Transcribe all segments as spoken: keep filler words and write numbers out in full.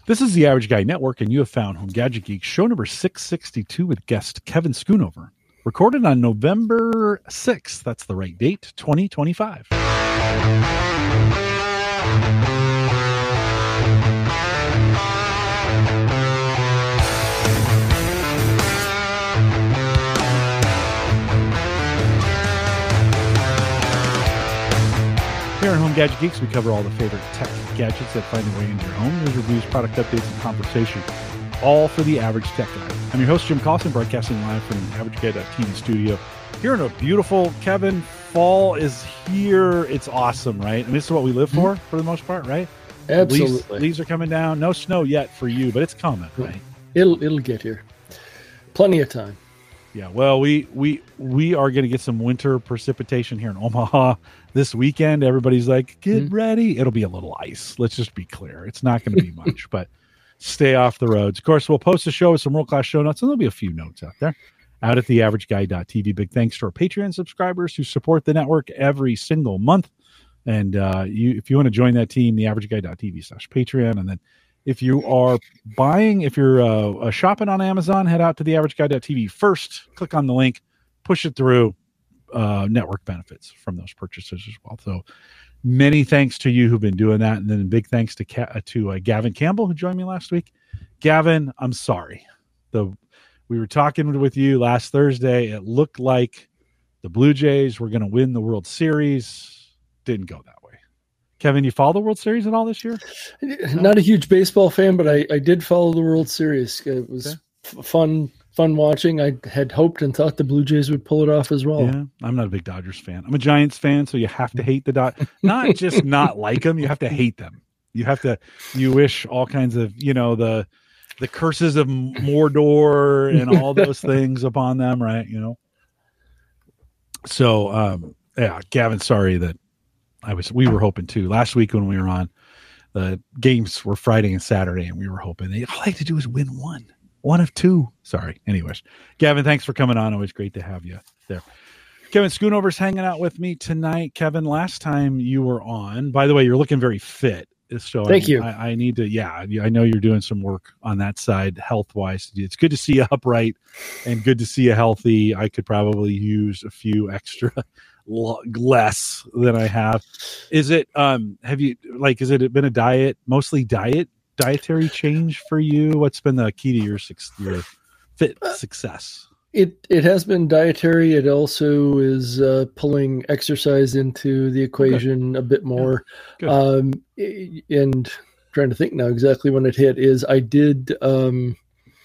This is the Average Guy Network, and you have found Home Gadget Geek, show number six sixty-two with guest Kevin Schoonover, recorded on November sixth. That's the right date, twenty twenty-five. Here on Home Gadget Geeks, we cover all the favorite tech gadgets that find their way into your home. News, reviews, product updates, and conversation, all for the average tech guy. I'm your host, Jim Collison, broadcasting live from the Average Guy T V studio. Here in a beautiful, Kevin, fall is here. It's awesome, right? And this is what we live for, for the most part, right? Absolutely. Leaves, leaves are coming down. No snow yet for you, but it's coming, right? It'll it'll get here. Plenty of time. Yeah, well, we we we are going to get some winter precipitation here in Omaha this weekend. Everybody's like, get mm-hmm. ready. It'll be a little ice. Let's just be clear. It's not going to be much, but stay off the roads. Of course, we'll post a show with some world-class show notes, and there'll be a few notes out there out at the average guy dot t v. Big thanks to our Patreon subscribers who support the network every single month. And uh, you, if you want to join that team, the average guy dot t v slash Patreon. And then if you are buying, if you're uh, shopping on Amazon, head out to the average guy dot t v first, click on the link, push it through, uh, network benefits from those purchases as well. So many thanks to you who've been doing that. And then big thanks to Ca- to uh, Gavin Campbell, who joined me last week. Gavin, I'm sorry. The We were talking with you last Thursday. It looked like the Blue Jays were going to win the World Series. Didn't go that way. Kevin, you follow the World Series at all this year? Not a huge baseball fan, but I, I did follow the World Series. It was okay. f- fun fun watching. I had hoped and thought the Blue Jays would pull it off as well. Yeah, I'm not a big Dodgers fan. I'm a Giants fan, so you have to hate the Dodgers. Not just not like them, you have to hate them. You have to, you wish all kinds of, you know, the the curses of Mordor and all those things upon them, right? You know? So, um, yeah, Gavin, sorry that I was, we were hoping too. Last week when we were on, the games were Friday and Saturday, and we were hoping they all I had to do is win one, one of two. Sorry. Anyways, Gavin, thanks for coming on. Always great to have you there. Kevin Schoonover's hanging out with me tonight. Kevin, last time you were on, by the way, you're looking very fit. So thank I, you. I, I need to, yeah, I know you're doing some work on that side health wise. It's good to see you upright and good to see you healthy. I could probably use a few extra less than I have. Is it, um, have you, like, is it been a diet, mostly diet, dietary change for you? What's been the key to your, your fit success? It it has been dietary. It also is uh, pulling exercise into the equation okay. a bit more. Yeah. Um, and trying to think now exactly when it hit is I did, um,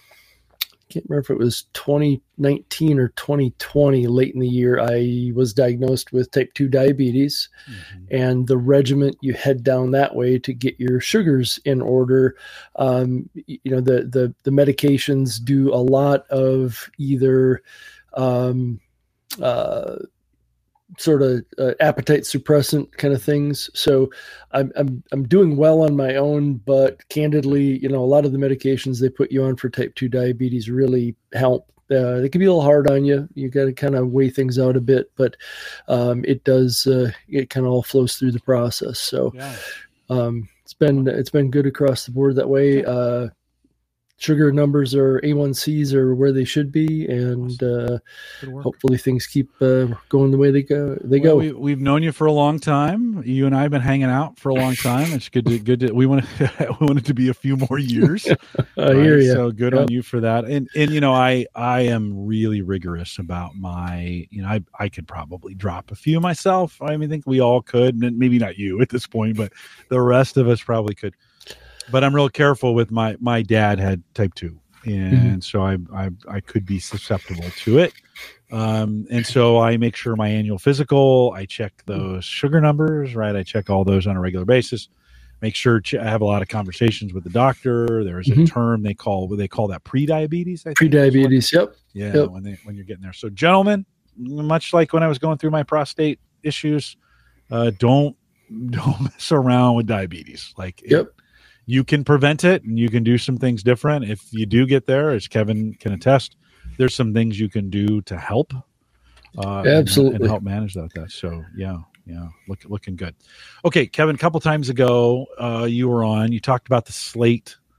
I can't remember if it was twenty nineteen or twenty twenty, late in the year, I was diagnosed with type two diabetes. Mm-hmm. And the regimen, you head down that way to get your sugars in order. Um, you know, the, the, the medications do a lot of either um, uh, sort of uh, appetite suppressant kind of things. So I'm, I'm, I'm doing well on my own, but candidly, you know, a lot of the medications they put you on for type two diabetes really help. Uh, they can be a little hard on you. You got to kind of weigh things out a bit, but um, it does, uh, it kind of all flows through the process. So yeah. um, it's been, it's been good across the board that way. Uh, Sugar numbers are A one C's are where they should be, and uh, hopefully things keep uh, going the way they go. They well, go. We, we've known you for a long time. You and I have been hanging out for a long time. It's good to good. To, we want to, we want it to be a few more years. I right? hear you. So good yep. on you for that. And and you know, I I am really rigorous about my. You know, I I could probably drop a few myself. I mean, I think we all could. Maybe not you at this point, but the rest of us probably could. But I'm real careful with my, my dad had type two. And mm-hmm. so I, I, I could be susceptible to it. Um, and so I make sure my annual physical, I check those sugar numbers, right? I check all those on a regular basis, make sure ch- I have a lot of conversations with the doctor. There's mm-hmm. a term they call, what they call that pre-diabetes. I think pre-diabetes. Yep. Yeah. Yep. When they, when you're getting there. So gentlemen, much like when I was going through my prostate issues, uh, don't, don't mess around with diabetes. Like, yep. It, you can prevent it and you can do some things different. If you do get there, as Kevin can attest, there's some things you can do to help. Uh, Absolutely. And, and help manage that. that. So yeah, yeah, look, looking good. Okay, Kevin, a couple times ago, uh, you were on, you talked about the slate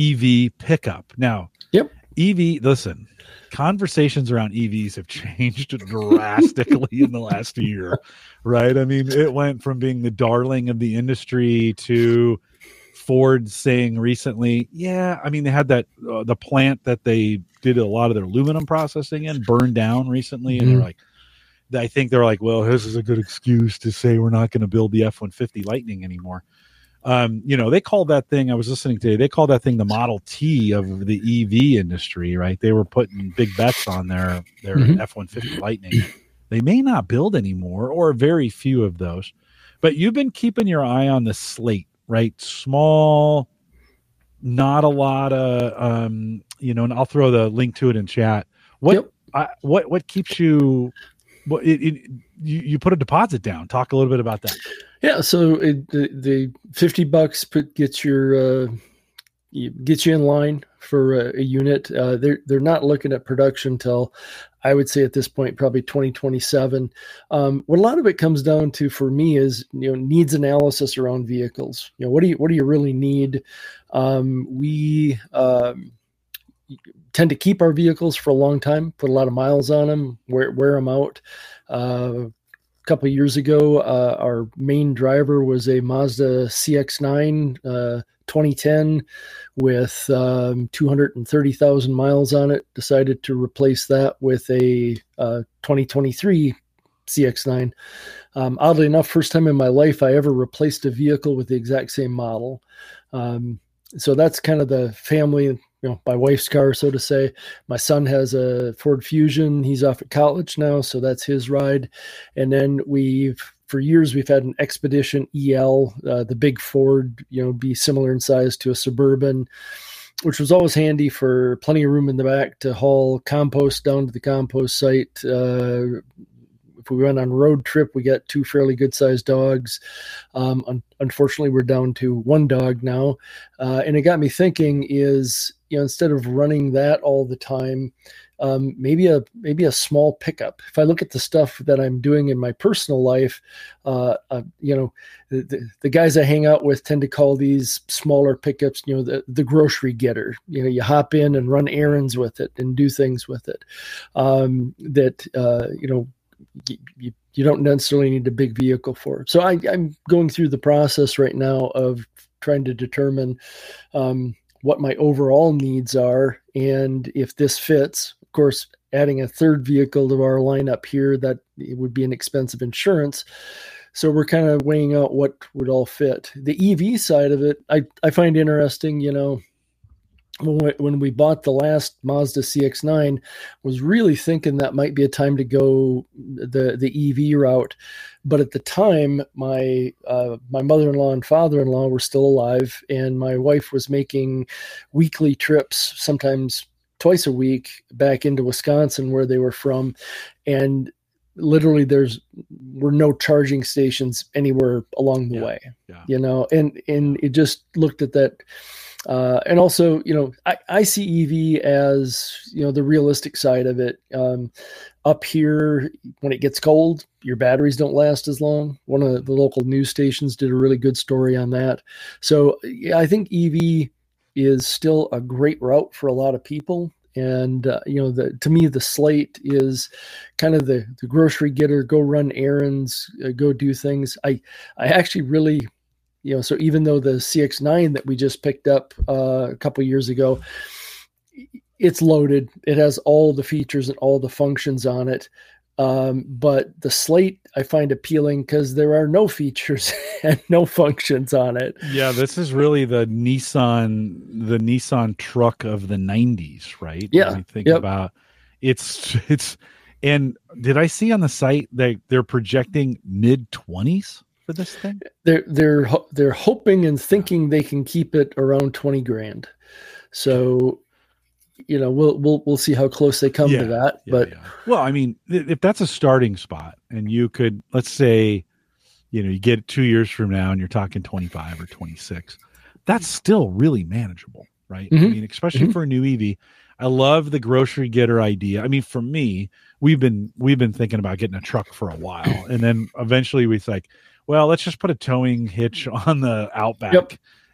E V pickup. Now, yep. E V, listen, conversations around E Vs have changed drastically in the last year, right? I mean, it went from being the darling of the industry to Ford saying recently, yeah, I mean, they had that, uh, the plant that they did a lot of their aluminum processing in burned down recently. Mm-hmm. And they're like, I think they're like, well, this is a good excuse to say we're not going to build the F one fifty Lightning anymore. Um, you know, they called that thing, I was listening today, they called that thing the Model T of the E V industry, right? They were putting big bets on their, their mm-hmm. F one fifty Lightning. They may not build anymore, or very few of those. But you've been keeping your eye on the slate, right? Small, not a lot of, um, you know, and I'll throw the link to it in chat. What, yep. I, what, what keeps you, what, it, it, you, you put a deposit down. Talk a little bit about that. Yeah, so it, the, the fifty bucks put gets your uh, gets you in line for a, a unit. Uh, they're they're not looking at production till, I would say at this point probably twenty twenty-seven. Um, what a lot of it comes down to for me is, you know, needs analysis around vehicles. You know, what do you what do you really need? Um, we um, tend to keep our vehicles for a long time, put a lot of miles on them, wear wear them out. Uh, A couple of years ago, uh, our main driver was a Mazda C X nine uh, twenty ten with um, two hundred thirty thousand miles on it. Decided to replace that with a uh, twenty twenty-three C X nine. Um, oddly enough, first time in my life I ever replaced a vehicle with the exact same model. Um, so that's kind of the family, you know, my wife's car, so to say. My son has a Ford Fusion. He's off at college now, so that's his ride. And then we've, for years, we've had an Expedition E L, uh, the big Ford, you know, be similar in size to a Suburban, which was always handy for plenty of room in the back to haul compost down to the compost site. Uh, if we went on a road trip, we got two fairly good-sized dogs. Um, un- unfortunately, we're down to one dog now. Uh, and it got me thinking is, you know, instead of running that all the time, um, maybe a maybe a small pickup. If I look at the stuff that I'm doing in my personal life, uh, uh, you know, the, the, the guys I hang out with tend to call these smaller pickups, you know, the, the grocery getter. You know, you hop in and run errands with it and do things with it. Um, that, uh, you know, you, you, you don't necessarily need a big vehicle for. So I, I'm going through the process right now of trying to determine um, what my overall needs are. And if this fits, of course, adding a third vehicle to our lineup here, that it would be an expensive insurance. So we're kind of weighing out what would all fit. The E V side of it, I, I find interesting, you know, when we, when we bought the last Mazda C X nine, was really thinking that might be a time to go the, the E V route. But at the time, my uh, my mother-in-law and father-in-law were still alive, and my wife was making weekly trips, sometimes twice a week, back into Wisconsin where they were from. And literally there's were no charging stations anywhere along the yeah, way, yeah. you know, and, and it just looked at that. Uh, and also, you know, I, I see E V as, you know, the realistic side of it. Um, up here, when it gets cold, your batteries don't last as long. One of the local news stations did a really good story on that. So yeah, I think E V is still a great route for a lot of people. And, uh, you know, the, to me, the slate is kind of the, the grocery getter, go run errands, uh, go do things. I, I actually really, you know, so even though the C X nine that we just picked up uh, a couple years ago, it's loaded, it has all the features and all the functions on it. Um, but the slate I find appealing because there are no features and no functions on it. Yeah, this is really the Nissan, the Nissan truck of the nineties, right? Yeah. When you think yep. about it's it's. And did I see on the site that they're projecting mid twenties for this thing? They're they're they're hoping and thinking they can keep it around twenty grand. So. You know, we'll we'll we'll see how close they come yeah, to that. Yeah, but yeah. Well, I mean, if that's a starting spot, and you could, let's say, you know, you get it two years from now, and you're talking twenty-five or twenty-six, that's still really manageable, right? Mm-hmm. I mean, especially mm-hmm. for a new E V. I love the grocery getter idea. I mean, for me, we've been we've been thinking about getting a truck for a while, and then eventually we like, well, let's just put a towing hitch on the Outback. Yep.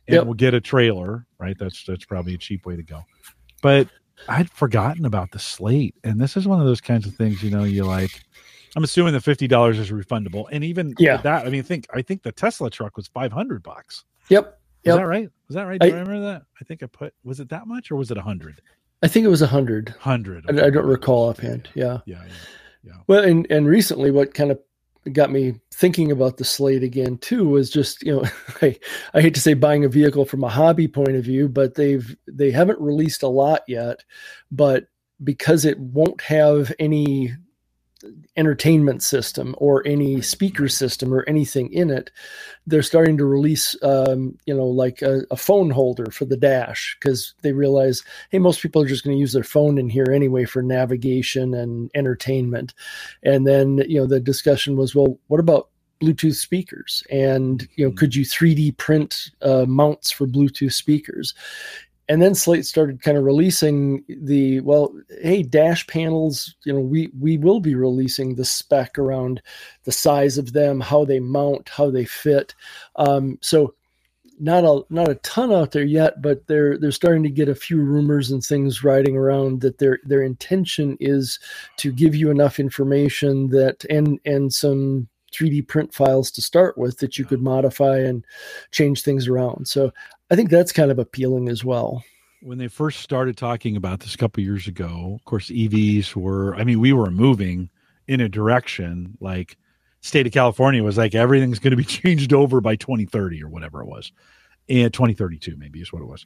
and yep. we'll get a trailer, right? That's that's probably a cheap way to go. But I'd forgotten about the slate, and this is one of those kinds of things, you know, you like. I'm assuming the fifty dollars is refundable, and even yeah. with that, I mean, think I think the Tesla truck was five hundred bucks. Yep. Was yep. that right? Was that right? Do I, I remember that? I think I put. Was it that much, or was it a hundred? I think it was a hundred. Hundred. I, I don't recall offhand. Yeah. Yeah. Yeah. Yeah. Well, and and recently, what kind of got me thinking about the slate again too was just, you know, I, I hate to say buying a vehicle from a hobby point of view, but they've they haven't released a lot yet, but because it won't have any entertainment system or any speaker system or anything in it, they're starting to release, um, you know, like a, a phone holder for the dash, because they realize, hey, most people are just going to use their phone in here anyway for navigation and entertainment. And then, you know, the discussion was, well, what about Bluetooth speakers? And, you know, could you three D print uh, mounts for Bluetooth speakers? And then Slate started kind of releasing the, well, hey, dash panels, you know, we we will be releasing the spec around the size of them, how they mount, how they fit. Um, so not a not a ton out there yet, but they're they're starting to get a few rumors and things riding around that their their intention is to give you enough information that and and some three D print files to start with that you could modify and change things around. So I think that's kind of appealing as well. When they first started talking about this a couple of years ago, of course, E Vs were, I mean, we were moving in a direction like state of California was like, everything's going to be changed over by twenty thirty or whatever it was. And twenty thirty-two maybe is what it was.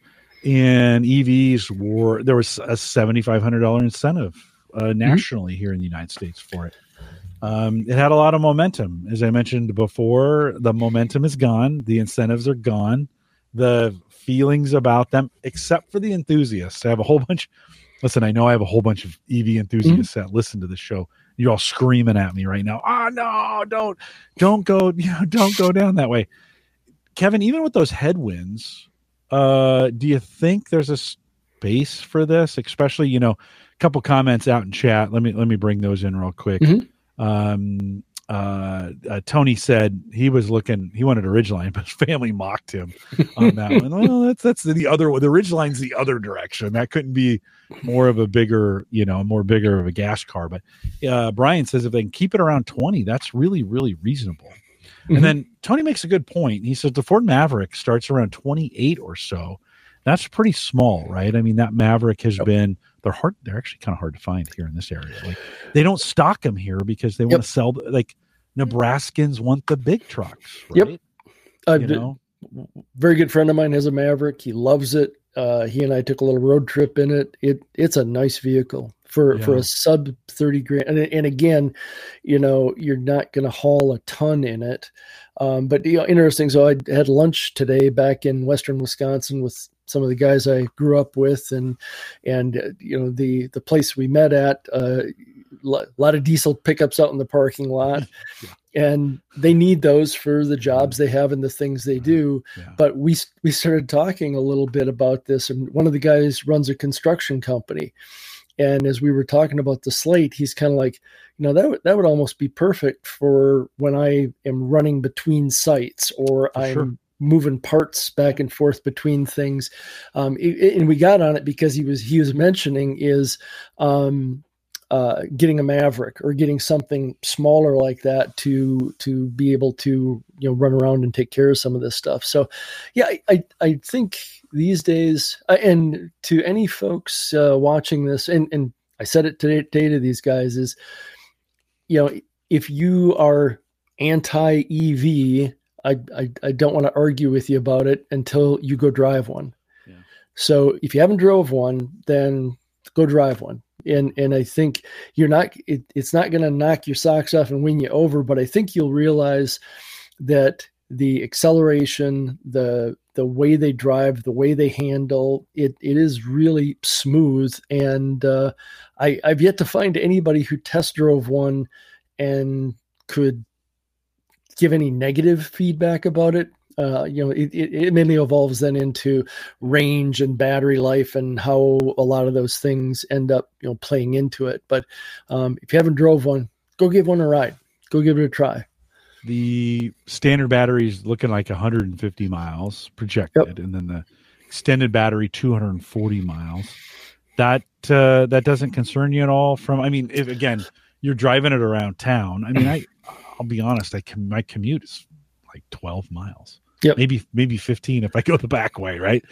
And E Vs were, there was a seven thousand five hundred dollars incentive uh, nationally mm-hmm. here in the United States for it. Um, it had a lot of momentum. As I mentioned before, the momentum is gone. The incentives are gone. The feelings about them, except for the enthusiasts. I have a whole bunch. Listen, I know I have a whole bunch of E V enthusiasts mm-hmm. that listen to the show. You're all screaming at me right now. Oh no, don't, don't go, you know, don't go down that way. Kevin, even with those headwinds, uh, do you think there's a space for this? Especially, you know, a couple comments out in chat. Let me, let me bring those in real quick. Mm-hmm. Um, Uh, uh, Tony said he was looking, he wanted a Ridgeline, but his family mocked him on that one. Well, that's, that's the other, the Ridgeline's the other direction. That couldn't be more of a bigger, you know, more bigger of a gas car. But uh, Brian says if they can keep it around twenty, that's really, really reasonable. Mm-hmm. And then Tony makes a good point. He says the Ford Maverick starts around twenty-eight or so. That's pretty small, right? I mean, that Maverick has yep. been, they're hard. They're actually kind of hard to find here in this area. Like they don't stock them here because they yep. want to sell, like Nebraskans want the big trucks, right? Yep. Uh, you know? Very good friend of mine has a Maverick. He loves it. Uh, he and I took a little road trip in it. It it's a nice vehicle for, yeah. for a sub thirty grand. And, and again, you know, you're not going to haul a ton in it. Um, but you know, interesting. So I had lunch today back in Western Wisconsin with some of the guys I grew up with, and and uh, you know the the place we met at, uh, a lot of diesel pickups out in the parking lot, yeah. and they need those for the jobs they have and the things they do. Yeah. But we we started talking a little bit about this, and one of the guys runs a construction company. And as we were talking about the slate, he's kind of like, you know, that would, that would almost be perfect for when I am running between sites or for I'm sure. moving parts back and forth between things. Um, it, and we got on it because he was, he was mentioning is um, uh, getting a Maverick or getting something smaller like that to, to be able to, you know, run around and take care of some of this stuff. So yeah, I, I, I think these days, uh, and to any folks uh, watching this, and, and I said it today, today to these guys is, you know, if you are anti-E V, I, I, I don't want to argue with you about it until you go drive one. Yeah. So if you haven't drove one, then go drive one. And and I think you're not, it, it's not going to knock your socks off and win you over, but I think you'll realize that the acceleration, the the way they drive, the way they handle, it it is really smooth. And uh, I, I've yet to find anybody who test drove one and could give any negative feedback about it. Uh, you know, it, it, it mainly evolves then into range and battery life and how a lot of those things end up, you know, playing into it. But um, if you haven't drove one, go give one a ride. Go give it a try. The standard battery is looking like one hundred fifty miles projected, yep. and then the extended battery two hundred forty miles. That uh, that doesn't concern you at all. From I mean, if again you're driving it around town. I mean, I I'll be honest. I can, my commute is like twelve miles. Yep. Maybe maybe fifteen if I go the back way, right?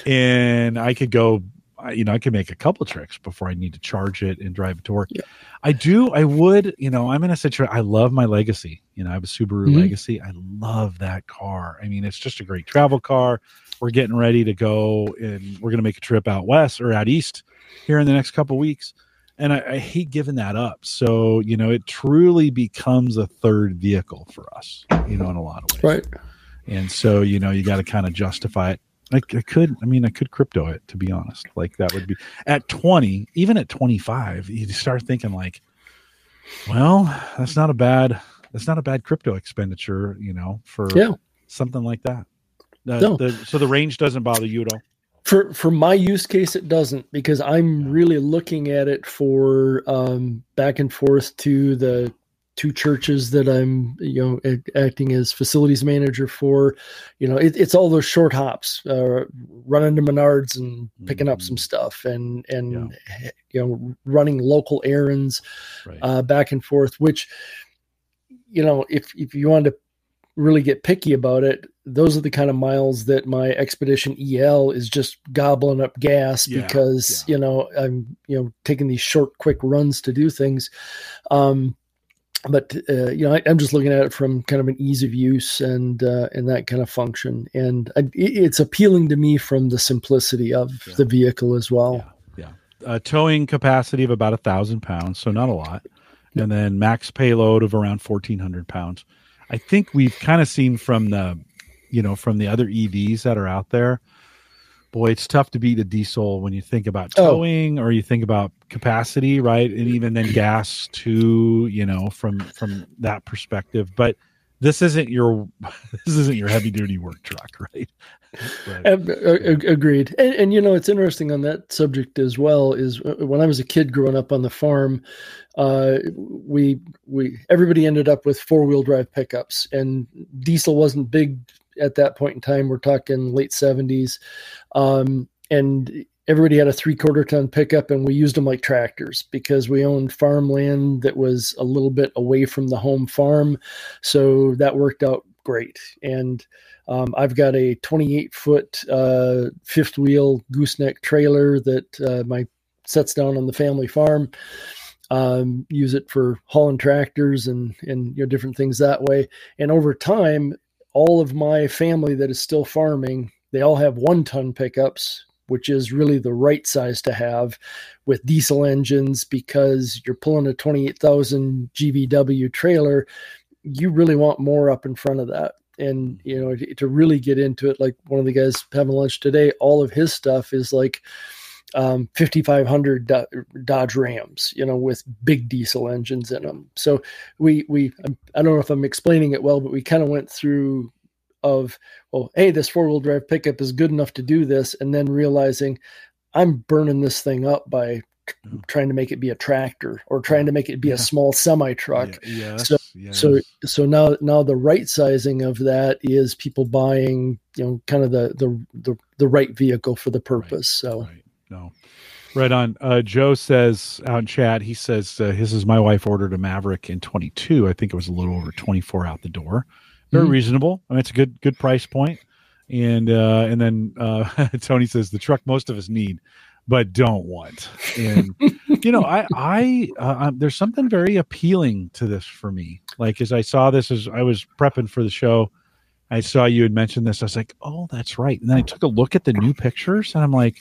And I could go. You know, I could make a couple of tricks before I need to charge it and drive it to work. Yep. I do. I would. You know, I'm in a situation. I love my Legacy. You know, I have a Subaru mm-hmm. Legacy. I love that car. I mean, it's just a great travel car. We're getting ready to go, and we're going to make a trip out west or out east here in the next couple of weeks. And I, I hate giving that up. So, you know, it truly becomes a third vehicle for us, you know, in a lot of ways. Right. And so, you know, you got to kind of justify it. I, I could, I mean, I could crypto it, to be honest. Like that would be at twenty, even at twenty-five, you start thinking like, well, that's not a bad, that's not a bad crypto expenditure, you know, for yeah. something like that. Uh, no. the, so the range doesn't bother you at all? For for my use case, it doesn't, because I'm yeah. really looking at it for um, back and forth to the two churches that I'm, you know, acting as facilities manager for. You know, it, it's all those short hops, uh, running to Menards and picking mm-hmm. up some stuff, and and yeah. you know, running local errands right. uh, back and forth. Which, you know, if if you want to really get picky about it, those are the kind of miles that my Expedition E L is just gobbling up gas yeah, because, yeah. you know, I'm, you know, taking these short, quick runs to do things. Um, but, uh, you know, I, I'm just looking at it from kind of an ease of use and, uh, and that kind of function. And I, it's appealing to me from the simplicity of yeah. the vehicle as well. Yeah. yeah. Uh, towing capacity of about a thousand pounds. So not a lot. Yeah. And then max payload of around fourteen hundred pounds. I think we've kind of seen from the, you know, from the other E Vs that are out there, boy, it's tough to beat a diesel when you think about towing oh. or you think about capacity, right? And even then gas too, you know, from, from that perspective. But this isn't your, this isn't your heavy duty work truck, right? But, yeah. Agreed. And, and, you know, it's interesting on that subject as well is when I was a kid growing up on the farm, uh, we, we, everybody ended up with four wheel drive pickups, and diesel wasn't big at that point in time. We're talking late seventies. Um, and everybody had a three quarter ton pickup, and we used them like tractors because we owned farmland that was a little bit away from the home farm. So that worked out great. And um, I've got a twenty-eight foot uh, fifth wheel gooseneck trailer that uh, my sets down on the family farm. Um, use it for hauling tractors and, and, you know, different things that way. And over time, all of my family that is still farming, they all have one ton pickups, which is really the right size to have with diesel engines, because you're pulling a twenty-eight thousand G V W trailer. You really want more up in front of that. And, you know, to, to really get into it, like one of the guys having lunch today, all of his stuff is like um, fifty-five hundred Dodge Rams, you know, with big diesel engines in them. So we, we, I don't know if I'm explaining it well, but we kind of went through of, well, hey, this four wheel drive pickup is good enough to do this. And then realizing I'm burning this thing up by trying to make it be a tractor or trying to make it be yeah. a small semi truck. Yeah, yes, so, yes. so, so now, now the right sizing of that is people buying, you know, kind of the, the, the, the right vehicle for the purpose. Right, so, right. No, right on. Uh, Joe says out in chat, he says, uh, his is my wife ordered a Maverick in twenty-two. I think it was a little over twenty-four out the door. Very mm-hmm. reasonable. I mean, it's a good, good price point. And, uh, and then, uh, Tony says the truck most of us need, but don't want. And, you know, I, I, uh, there's something very appealing to this for me. Like, as I saw this, as I was prepping for the show, I saw you had mentioned this. I was like, oh, that's right. And then I took a look at the new pictures and I'm like,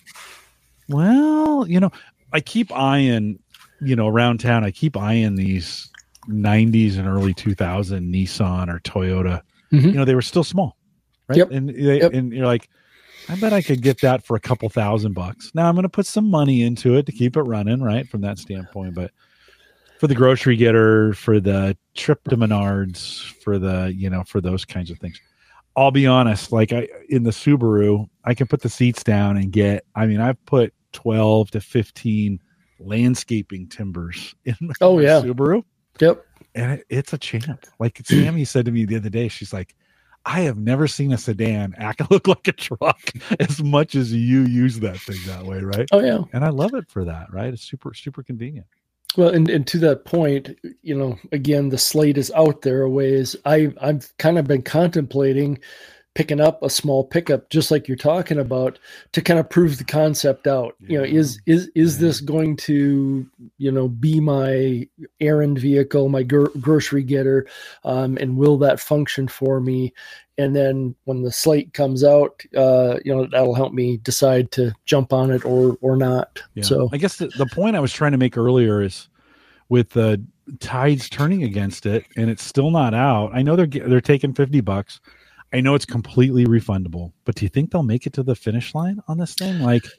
well, you know, I keep eyeing, you know, around town, I keep eyeing these nineties and early two thousand Nissan or Toyota. Mm-hmm. You know, they were still small, right? Yep. And they, yep. and you're like, I bet I could get that for a couple thousand bucks. Now I'm going to put some money into it to keep it running, right? From that standpoint, but for the grocery getter, for the trip to Menards, for the, you know, for those kinds of things. I'll be honest, like I, in the Subaru, I can put the seats down and get, I mean, I've put twelve to fifteen landscaping timbers in my oh, yeah. Subaru. Yep. and it, it's a champ. Like Sammy said to me the other day, she's like, I have never seen a sedan act look like a truck as much as you use that thing that way, right? Oh yeah, and I love it for that, right? It's super super convenient. Well, and, and to that point, you know, again, the slate is out there a ways. I I've kind of been contemplating picking up a small pickup, just like you're talking about, to kind of prove the concept out. Yeah. You know, is is is yeah. this going to, you know, be my errand vehicle, my gr- grocery getter, um, and will that function for me? And then when the slate comes out, uh, you know, that'll help me decide to jump on it or or not. Yeah. So I guess the, the point I was trying to make earlier is with the tides turning against it, and it's still not out. I know they're they're taking fifty bucks. I know it's completely refundable, but do you think they'll make it to the finish line on this thing? Like,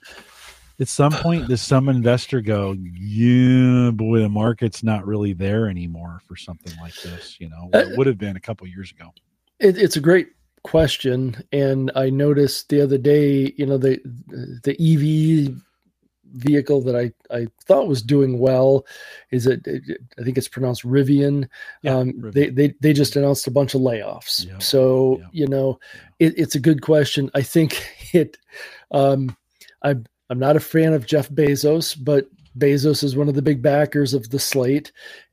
at some point, does some investor go, yeah, boy, the market's not really there anymore for something like this, you know, it would have been a couple of years ago. It, it's a great question. And I noticed the other day, you know, the the E V vehicle that I, I thought was doing well is it, it I think it's pronounced Rivian. Yeah, um, Rivian. They, they they just announced a bunch of layoffs. Yeah, so, yeah. you know, it, it's a good question. I think it, um, I'm, I'm not a fan of Jeff Bezos, but Bezos is one of the big backers of the slate.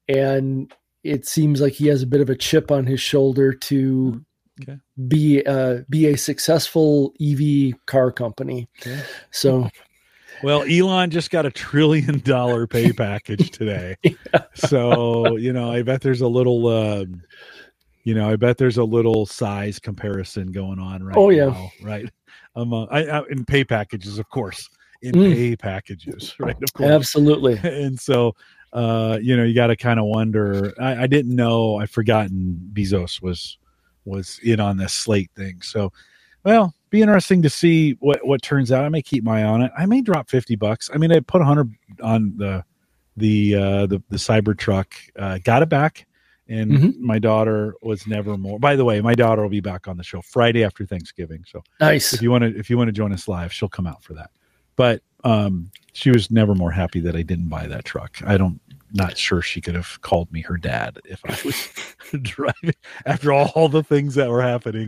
And it seems like he has a bit of a chip on his shoulder to okay. be, uh, be a successful E V car company. Okay. So, well, Elon just got a trillion dollar pay package today. yeah. So, you know, I bet there's a little, uh, you know, I bet there's a little size comparison going on right oh, yeah. now, right? Um, uh, I, I, in pay packages, of course, in mm. pay packages, right? Of course. Absolutely. And so, uh, you know, you got to kind of wonder, I, I didn't know, I've forgotten Bezos was, was in on this slate thing. So, well, be interesting to see what, what turns out. I may keep my eye on it. I may drop fifty bucks. I mean, I put a hundred on the, the, uh, the, the Cybertruck, uh, got it back. And mm-hmm. my daughter was never more, by the way, my daughter will be back on the show Friday after Thanksgiving. So nice. If you want to, if you want to join us live, she'll come out for that. But, um, she was never more happy that I didn't buy that truck. I don't, not sure she could have called me her dad if I was driving after all the things that were happening,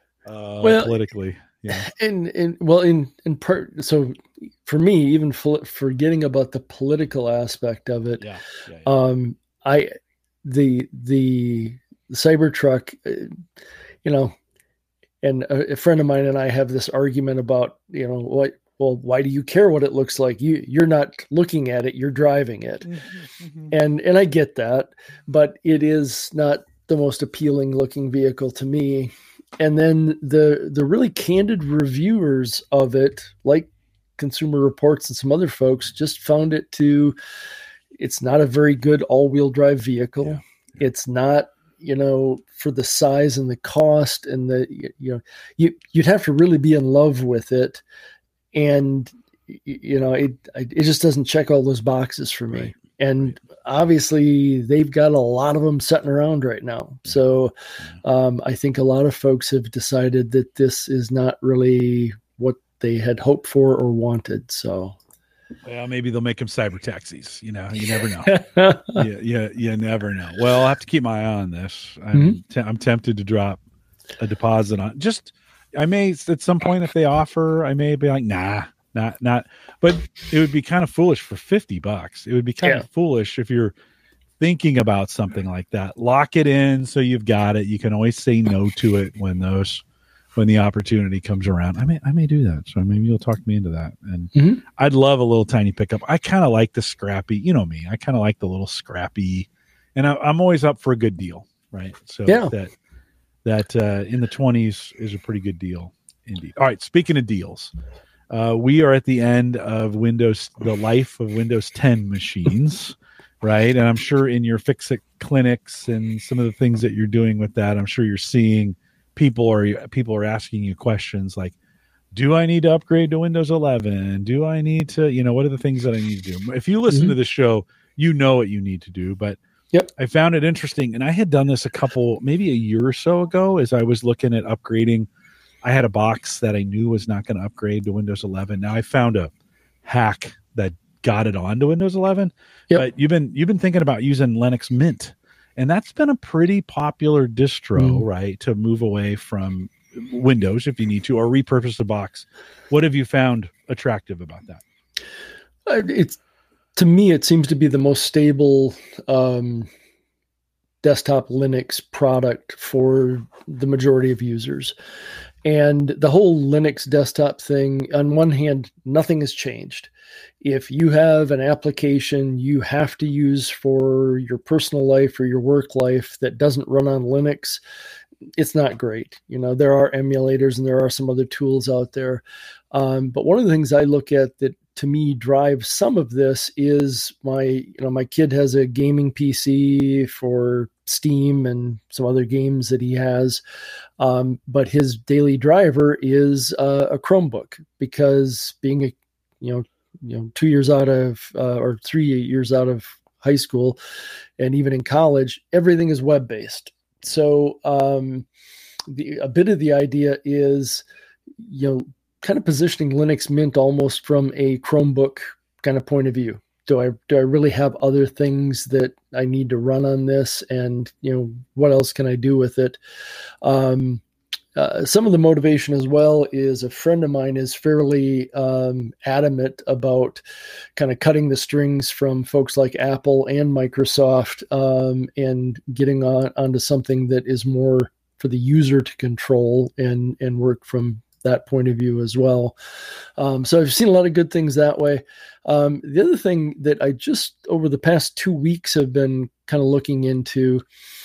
uh, well, politically. Yeah. And, and well, in, in part, so for me, even for, forgetting about the political aspect of it, yeah, yeah, yeah. um, I, the, the Cybertruck, you know, and a, a friend of mine and I have this argument about, you know, what, well, why do you care what it looks like? You, you're not looking at it, you're driving it. Mm-hmm, mm-hmm. And, and I get that, but it is not the most appealing looking vehicle to me. And then the, the really candid reviewers of it, like Consumer Reports and some other folks, just found it to, it's not a very good all-wheel drive vehicle. Yeah. It's not, you know, for the size and the cost and the, you know, you, you'd have to really be in love with it. And, you know, it, it just doesn't check all those boxes for me. Right. And right. obviously they've got a lot of them sitting around right now. So um, I think a lot of folks have decided that this is not really what they had hoped for or wanted. So, well, maybe they'll make them cyber taxis. You know, you never know. yeah, yeah, you never know. Well, I'll have to keep my eye on this. I'm, mm-hmm. te- I'm tempted to drop a deposit on just. I may at some point, if they offer, I may be like, nah, not, not, but it would be kind of foolish for fifty bucks. It would be kind yeah. of foolish if you're thinking about something like that. Lock it in so you've got it. You can always say no to it when those, when the opportunity comes around. I may, I may do that. So maybe you'll talk me into that. And mm-hmm. I'd love a little tiny pickup. I kind of like the scrappy, you know me, I kind of like the little scrappy, and I, I'm always up for a good deal. Right. So yeah. that, that uh, in the twenties is a pretty good deal indeed. All right. Speaking of deals, uh, we are at the end of Windows, the life of Windows ten machines, right? And I'm sure in your Fix-It clinics and some of the things that you're doing with that, I'm sure you're seeing people are people are asking you questions like, do I need to upgrade to Windows eleven? Do I need to, you know, what are the things that I need to do? If you listen mm-hmm. to the show, you know what you need to do, but yep. I found it interesting, and I had done this a couple, maybe a year or so ago as I was looking at upgrading. I had a box that I knew was not going to upgrade to Windows eleven. Now I found a hack that got it onto Windows eleven, yep. but you've been you've been thinking about using Linux Mint, And that's been a pretty popular distro, Mm. right? To move away from Windows if you need to, or repurpose the box. What have you found attractive about that? Uh, It's to me, it seems to be the most stable um, desktop Linux product for the majority of users. And the whole Linux desktop thing, on one hand, nothing has changed. If you have an application you have to use for your personal life or your work life that doesn't run on Linux, it's not great. You know, there are emulators and there are some other tools out there. Um, but one of the things I look at that to me drives some of this is my, you know, my kid has a gaming P C for Steam and some other games that he has. Um, but his daily driver is uh, a Chromebook, because being a, you know, you know, two years out of, uh, or three years out of high school and even in college, everything is web-based. So um, the, a bit of the idea is, you know, kind of positioning Linux Mint almost from a Chromebook kind of point of view. Do I do I really have other things that I need to run on this, and you know, what else can I do with it? Um, uh, some of the motivation as well is a friend of mine is fairly um, adamant about kind of cutting the strings from folks like Apple and Microsoft um, and getting on onto something that is more for the user to control and and work from that point of view as well. Um, so I've seen a lot of good things that way. Um, the other thing that I just over the past two weeks have been kind of looking into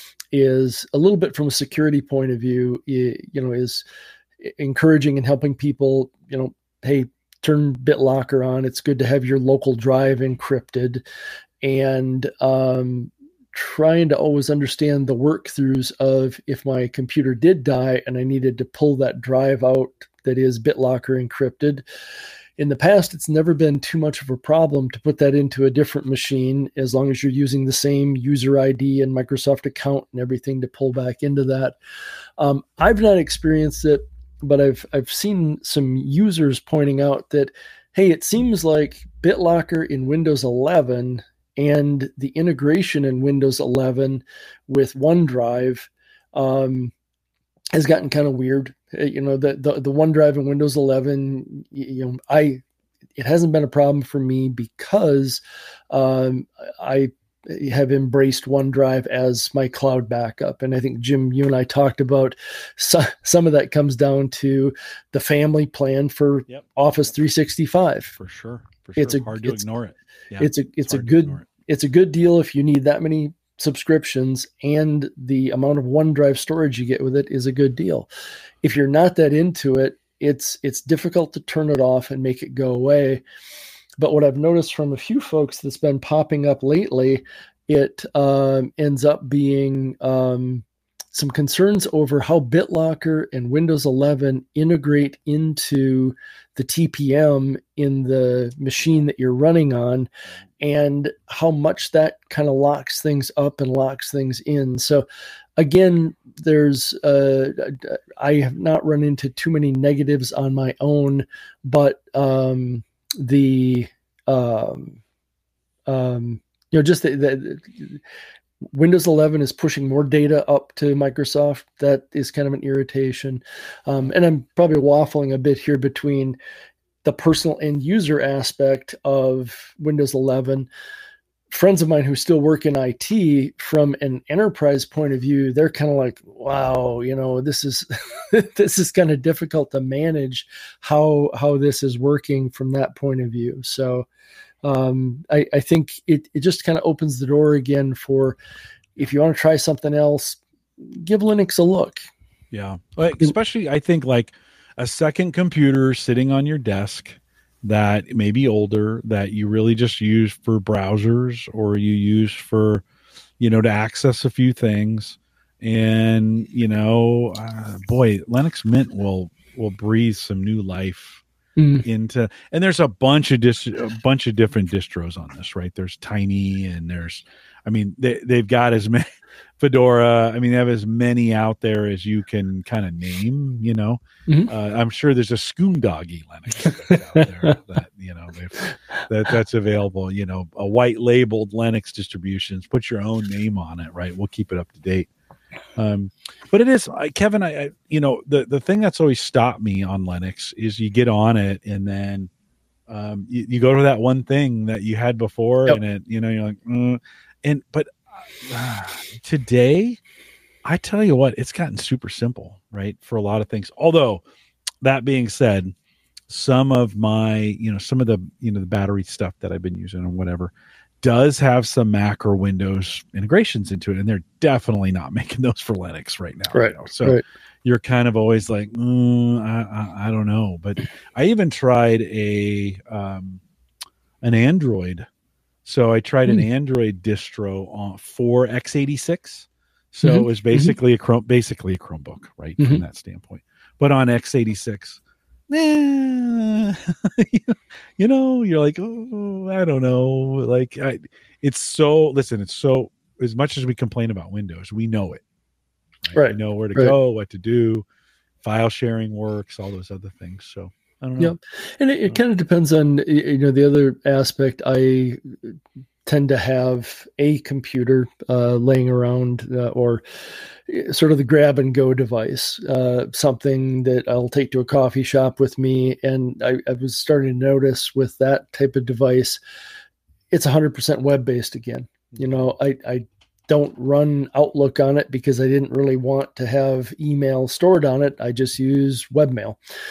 is a little bit from a security point of view, you know, is encouraging and helping people, you know, hey, turn BitLocker on. It's good to have your local drive encrypted, and um, trying to always understand the work-throughs of if my computer did die and I needed to pull that drive out that is BitLocker encrypted. In the past, it's never been too much of a problem to put that into a different machine, as long as you're using the same user I D and Microsoft account and everything to pull back into that. Um, I've not experienced it, but I've I've seen some users pointing out that, hey, it seems like BitLocker in Windows eleven and the integration in Windows eleven with OneDrive um, has gotten kind of weird. You know, the, the the OneDrive in Windows eleven, you know, I it hasn't been a problem for me because um, I have embraced OneDrive as my cloud backup. And I think, Jim, you and I talked about so, some of that comes down to the family plan for yep. Office three sixty-five. For sure. For sure. It's a, hard to it's, ignore it. Yeah, it's a it's, it's a good it. it's a good deal if you need that many subscriptions, and the amount of OneDrive storage you get with it is a good deal. If you're not that into it, it's it's difficult to turn it off and make it go away. But what I've noticed from a few folks that's been popping up lately, it um, ends up being um, some concerns over how BitLocker and Windows eleven integrate into the T P M in the machine that you're running on, and how much that kind of locks things up and locks things in. So again, there's uh, I have not run into too many negatives on my own, but um, the um, um, you know, just the, the Windows eleven is pushing more data up to Microsoft. That is kind of an irritation. Um, and I'm probably waffling a bit here between the personal end user aspect of Windows eleven. Friends of mine who still work in I T, from an enterprise point of view, they're kind of like, wow, you know, this is this is kind of difficult to manage how how this is working from that point of view. So um, I, I think it, it just kind of opens the door again for, if you want to try something else, give Linux a look. Yeah. Like, especially, I think, like a second computer sitting on your desk that may be older, that you really just use for browsers, or you use for, you know, to access a few things. And, you know, uh, boy, Linux Mint will, will breathe some new life mm. into, and there's a bunch of dis, a bunch of different distros on this, right? There's Tiny, and there's, I mean, they they've got as many Fedora. I mean, they have as many out there as you can kind of name. You know, mm-hmm. uh, I'm sure there's a Skoondoggy Linux that's out there that you know that that's available. You know, a white labeled Linux distributions. Put your own name on it, right? We'll keep it up to date. Um, but it is, I, Kevin, I, I, you know, the, the thing that's always stopped me on Linux is you get on it and then um, you, you go to that one thing that you had before yep. and it, you know, you're like, mm. and, but uh, today, I tell you what, it's gotten super simple, right? For a lot of things. Although that being said, some of my, you know, some of the, you know, the battery stuff that I've been using or whatever, does have some Mac or Windows integrations into it, and they're definitely not making those for Linux right now. Right. You know? So right. you're kind of always like, mm, I, I, I don't know. But I even tried a um, an Android. So I tried mm. an Android distro on for x eighty-six. So mm-hmm. it was basically mm-hmm. a Chrome, basically a Chromebook, right, mm-hmm. from that standpoint. But on x eighty-six. Eh, you know, you're like, oh, I don't know. Like, I, it's so, listen, it's so, as much as we complain about Windows, we know it. Right. right. We know where to right. go, what to do. File sharing works, all those other things. So, I don't know. Yeah. And it, it kind of depends on, you know, the other aspect. I tend to have a computer uh, laying around uh, or sort of the grab and go device, uh, something that I'll take to a coffee shop with me. And I, I was starting to notice with that type of device, it's one hundred percent web-based again. You know, I, I don't run Outlook on it because I didn't really want to have email stored on it. I just use webmail,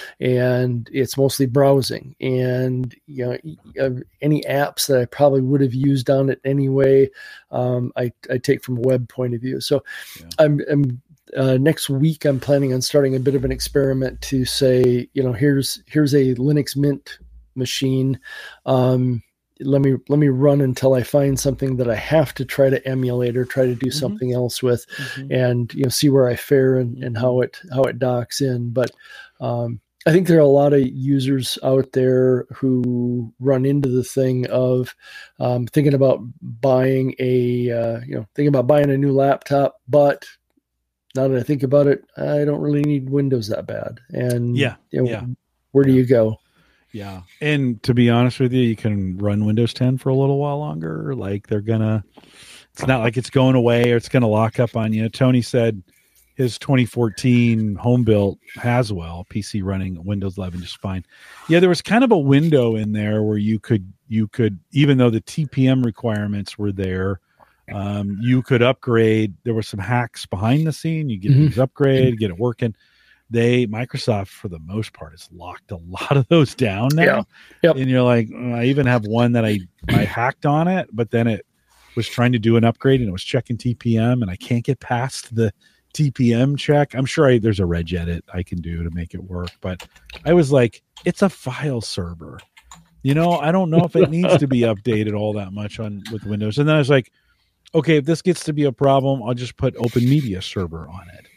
and it's mostly browsing. And you know, any apps that I probably would have used on it anyway, um, I, I take from a web point of view. So yeah. I'm, I'm uh, next week, I'm planning on starting a bit of an experiment to say, you know, here's here's a Linux Mint machine. Um, let me let me run until I find something that I have to try to emulate or try to do mm-hmm. something else with, mm-hmm. and you know, see where I fare and, and how it how it docks in. But um, I think there are a lot of users out there who run into the thing of um, thinking about buying a uh, you know thinking about buying a new laptop, but now that I think about it, I don't really need Windows that bad. And yeah, you know, yeah. where do you go? Yeah. And to be honest with you, you can run Windows ten for a little while longer. Like they're going to, it's not like it's going away or it's going to lock up on you. Tony said his twenty fourteen home built Haswell P C running Windows eleven just fine. Yeah. There was kind of a window in there where you could, you could, even though the T P M requirements were there, um, you could upgrade. There were some hacks behind the scene. You get mm-hmm. these upgrade, get it working. They Microsoft for the most part has locked a lot of those down now. Yeah. Yep. And you're like, oh, I even have one that I, I hacked on it, but then it was trying to do an upgrade and it was checking T P M and I can't get past the T P M check. I'm sure I, there's a regedit I can do to make it work, but I was like, it's a file server. You know, I don't know if it needs to be updated all that much on with Windows. And then I was like, okay, if this gets to be a problem, I'll just put Open Media Server on it.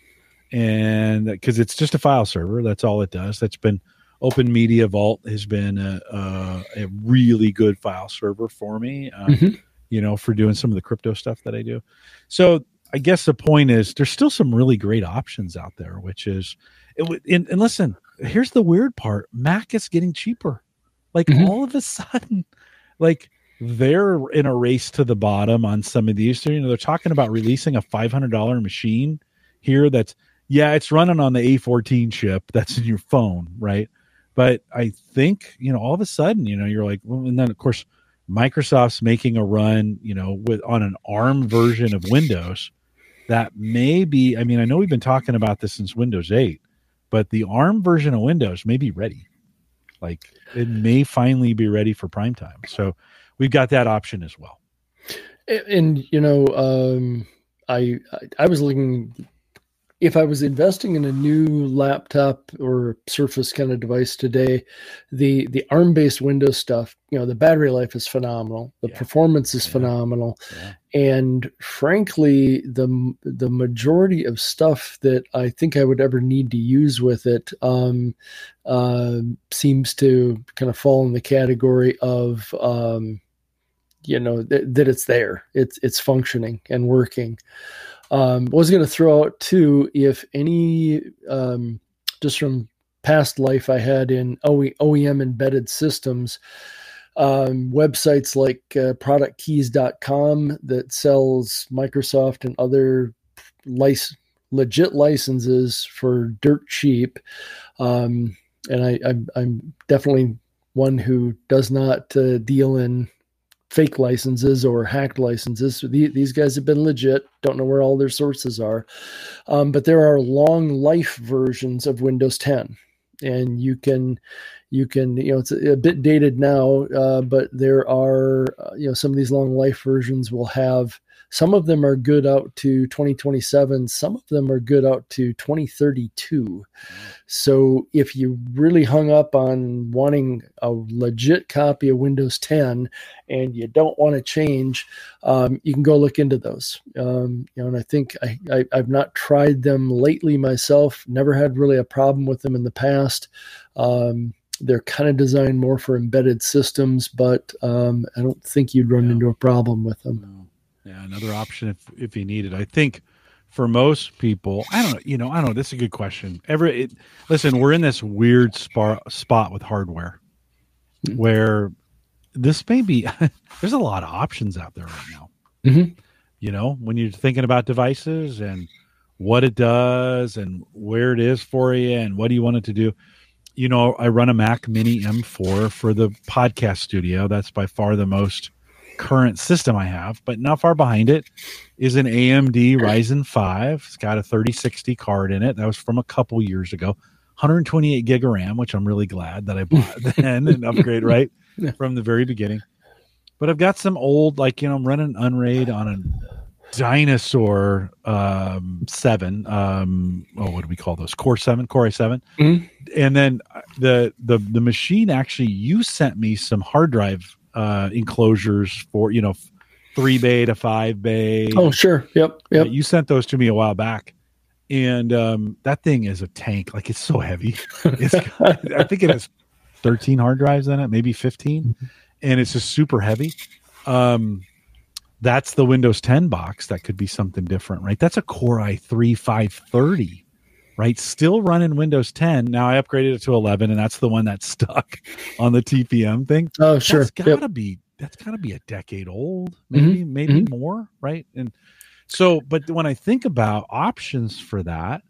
And because it's just a file server, that's all it does. That's been Open Media Vault has been a, a, a really good file server for me, um, mm-hmm. you know, for doing some of the crypto stuff that I do. So I guess the point is there's still some really great options out there, which is, it w- and, and listen, here's the weird part. Mac is getting cheaper. Like mm-hmm. all of a sudden, like they're in a race to the bottom on some of these. So, you know, they're talking about releasing a five hundred dollars machine here that's, yeah, it's running on the A fourteen chip that's in your phone, right? But I think, you know, all of a sudden, you know, you're like, well, and then of course, Microsoft's making a run, you know, with on an ARM version of Windows that may be, I mean, I know we've been talking about this since Windows eight, but the ARM version of Windows may be ready. Like it may finally be ready for prime time. So we've got that option as well. And, and you know, um, I, I was looking if I was investing in a new laptop or Surface kind of device today, the the ARM-based Windows stuff, you know, the battery life is phenomenal, the yeah. performance is yeah. phenomenal, yeah. and frankly, the the majority of stuff that I think I would ever need to use with it um, uh, seems to kind of fall in the category of um, you know th- that it's there, it's it's functioning and working. Um, was going to throw out too, if any, um, just from past life I had in O E M embedded systems, um, websites like uh, product keys dot com that sells Microsoft and other lic- legit licenses for dirt cheap. Um, and I, I'm, I'm definitely one who does not uh, deal in fake licenses or hacked licenses. So the, these guys have been legit. Don't know where all their sources are. Um, but there are long life versions of Windows ten, and you can, you can, you know, it's a, a bit dated now, uh, but there are, uh, you know, some of these long life versions will have, some of them are good out to twenty twenty-seven. Some of them are good out to twenty thirty-two. So if you really hung up on wanting a legit copy of Windows ten and you don't want to change, um, you can go look into those. Um, you know, and I think I, I, I've not tried them lately myself. Never had really a problem with them in the past. Um, they're kind of designed more for embedded systems, but um, I don't think you'd run yeah. into a problem with them. No. Yeah, another option if, if you need it. I think for most people, I don't know, you know, I don't know. This is a good question. Every it, listen, we're in this weird spot spot with hardware mm-hmm. where this may be. There's a lot of options out there right now. Mm-hmm. You know, when you're thinking about devices and what it does and where it is for you and what do you want it to do. You know, I run a Mac Mini M four for the podcast studio. That's by far the most current system I have, but not far behind it is an A M D Ryzen five. It's got a thirty sixty card in it. That was from a couple years ago. one hundred twenty-eight gig of RAM, which I'm really glad that I bought then and upgrade right yeah. from the very beginning. But I've got some old, like, you know, I'm running Unraid on a Dinosaur um, seven. Um, oh, what do we call those? Core seven, Core i seven. Mm-hmm. And then the the the machine actually, you sent me some hard drive uh enclosures for, you know, three bay to five bay. Oh, sure. Yep. Yep. You sent those to me a while back, and um that thing is a tank. Like, it's so heavy. It's I think it has thirteen hard drives in it, maybe fifteen, mm-hmm. and it's just super heavy. Um that's the Windows ten box. That could be something different, right? That's a Core i three five thirty, right? Still running Windows ten. Now I upgraded it to eleven, and that's the one that's stuck on the T P M thing. Oh, sure. That's gotta yep. be that's gotta be a decade old, maybe, mm-hmm. maybe mm-hmm. more, right? And so, but when I think about options for that,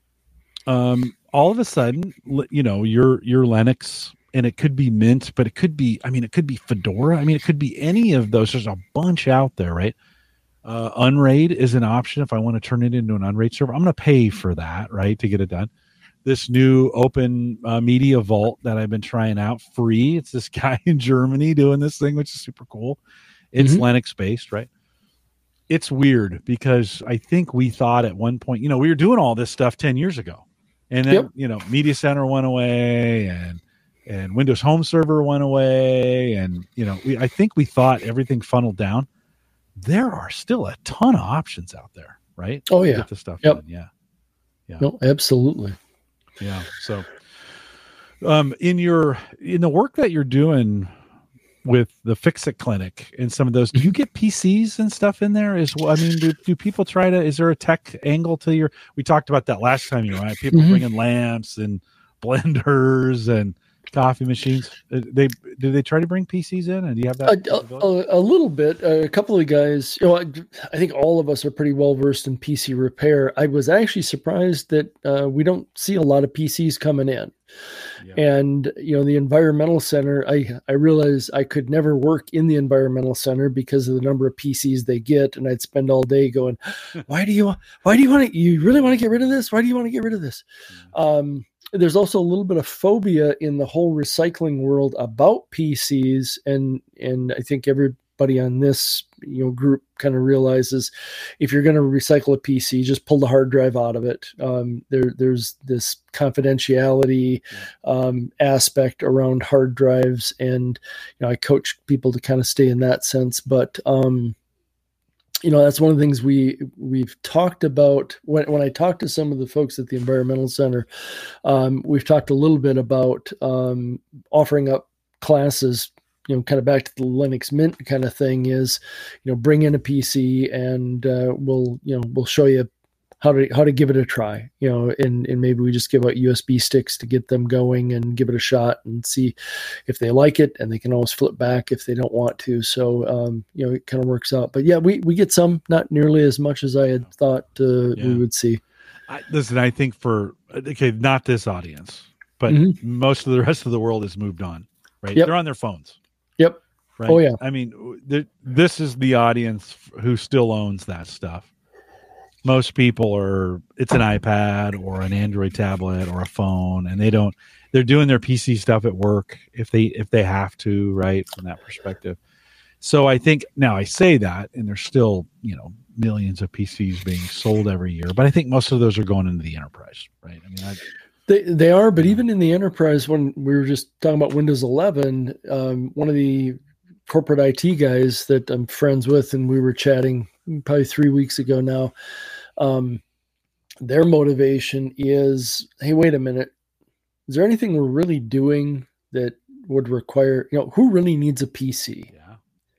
um, all of a sudden, you know, your your Linux, and it could be Mint, but it could be, I mean, it could be Fedora. I mean, it could be any of those. There's a bunch out there, right? Uh, Unraid is an option if I want to turn it into an Unraid server. I'm going to pay for that, right, to get it done. This new open uh, media vault that I've been trying out free. It's this guy in Germany doing this thing, which is super cool. It's mm-hmm. Linux based, right? It's weird because I think we thought at one point, you know, we were doing all this stuff ten years ago, and then, yep. you know, Media Center went away, and and Windows Home Server went away, and, you know, we I think we thought everything funneled down. There are still a ton of options out there, right? Oh, yeah. Get the stuff yep. done. Yeah. Yeah. No, absolutely. Yeah. So um, in your, in the work that you're doing with the Fix-It Clinic and some of those, do you get P Cs and stuff in there as well? I mean, do, do people try to, is there a tech angle to your, we talked about that last time you were right? People mm-hmm. bringing lamps and blenders and coffee machines. They do they try to bring P Cs in, and do you have that? A, a, a little bit. A couple of guys. You know, I, I think all of us are pretty well versed in P C repair. I was actually surprised that uh, we don't see a lot of P Cs coming in. Yeah. And you know, the environmental center. I I realized I could never work in the environmental center because of the number of P Cs they get, and I'd spend all day going, "Why do you? Why do you want to? You really want to get rid of this? Why do you want to get rid of this?" Mm-hmm. Um, There's also a little bit of phobia in the whole recycling world about P Cs, and and I think every everybody on this, you know, group kind of realizes if you're going to recycle a P C, just pull the hard drive out of it. Um, there, there's this confidentiality um, aspect around hard drives, and you know, I coach people to kind of stay in that sense. But um, you know, that's one of the things we we've talked about when when I talked to some of the folks at the Environmental Center. Um, we've talked a little bit about um, offering up classes, you know, kind of back to the Linux Mint kind of thing is, you know, bring in a P C and uh, we'll, you know, we'll show you how to, how to give it a try, you know, and, and maybe we just give out U S B sticks to get them going and give it a shot and see if they like it, and they can always flip back if they don't want to. So, um, you know, it kind of works out, but yeah, we, we get some, not nearly as much as I had thought uh, yeah. we would see. I, listen, I think for, okay, not this audience, but mm-hmm. most of the rest of the world has moved on, right? Yep. They're on their phones. Yep. Right. Oh yeah. I mean, th- this is the audience who still owns that stuff. Most people are, it's an iPad or an Android tablet or a phone, and they don't, they're doing their P C stuff at work if they, if they have to, right. From that perspective. So I think now I say that, and there's still, you know, millions of P Cs being sold every year, but I think most of those are going into the enterprise, right? I mean, I, They they are, but even in the enterprise, when we were just talking about Windows eleven, um, one of the corporate I T guys that I'm friends with, and we were chatting probably three weeks ago now, um, their motivation is, hey, wait a minute, is there anything we're really doing that would require, you know, who really needs a P C? Yeah.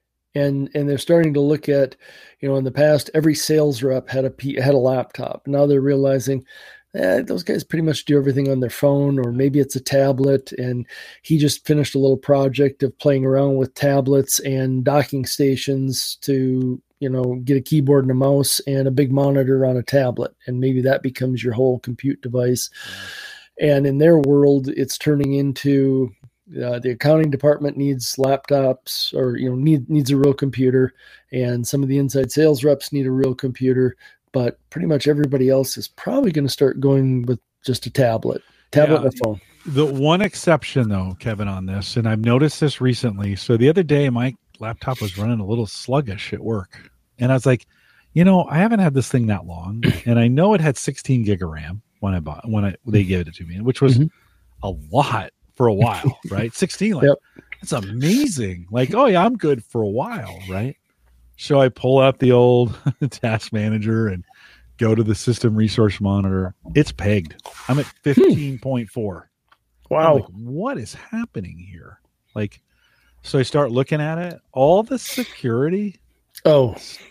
And and they're starting to look at, you know, in the past, every sales rep had a P, had a laptop. Now they're realizing, Eh, those guys pretty much do everything on their phone, or maybe it's a tablet. And he just finished a little project of playing around with tablets and docking stations to, you know, get a keyboard and a mouse and a big monitor on a tablet. And maybe that becomes your whole compute device. Yeah. And in their world, it's turning into uh, the accounting department needs laptops, or, you know, need, needs a real computer. And some of the inside sales reps need a real computer. But pretty much everybody else is probably going to start going with just a tablet, tablet yeah. and a phone. The one exception, though, Kevin, on this, and I've noticed this recently. So the other day, my laptop was running a little sluggish at work. And I was like, you know, I haven't had this thing that long. And I know it had sixteen gig of RAM when I bought, when I, they gave it to me, which was mm-hmm. a lot for a while, right? sixteen, like, yep. It's amazing. Like, oh, yeah, I'm good for a while, right? So I pull up the old task manager and go to the system resource monitor. It's pegged. I'm at fifteen point four. Wow. Like, what is happening here? Like, so I start looking at it. All the security oh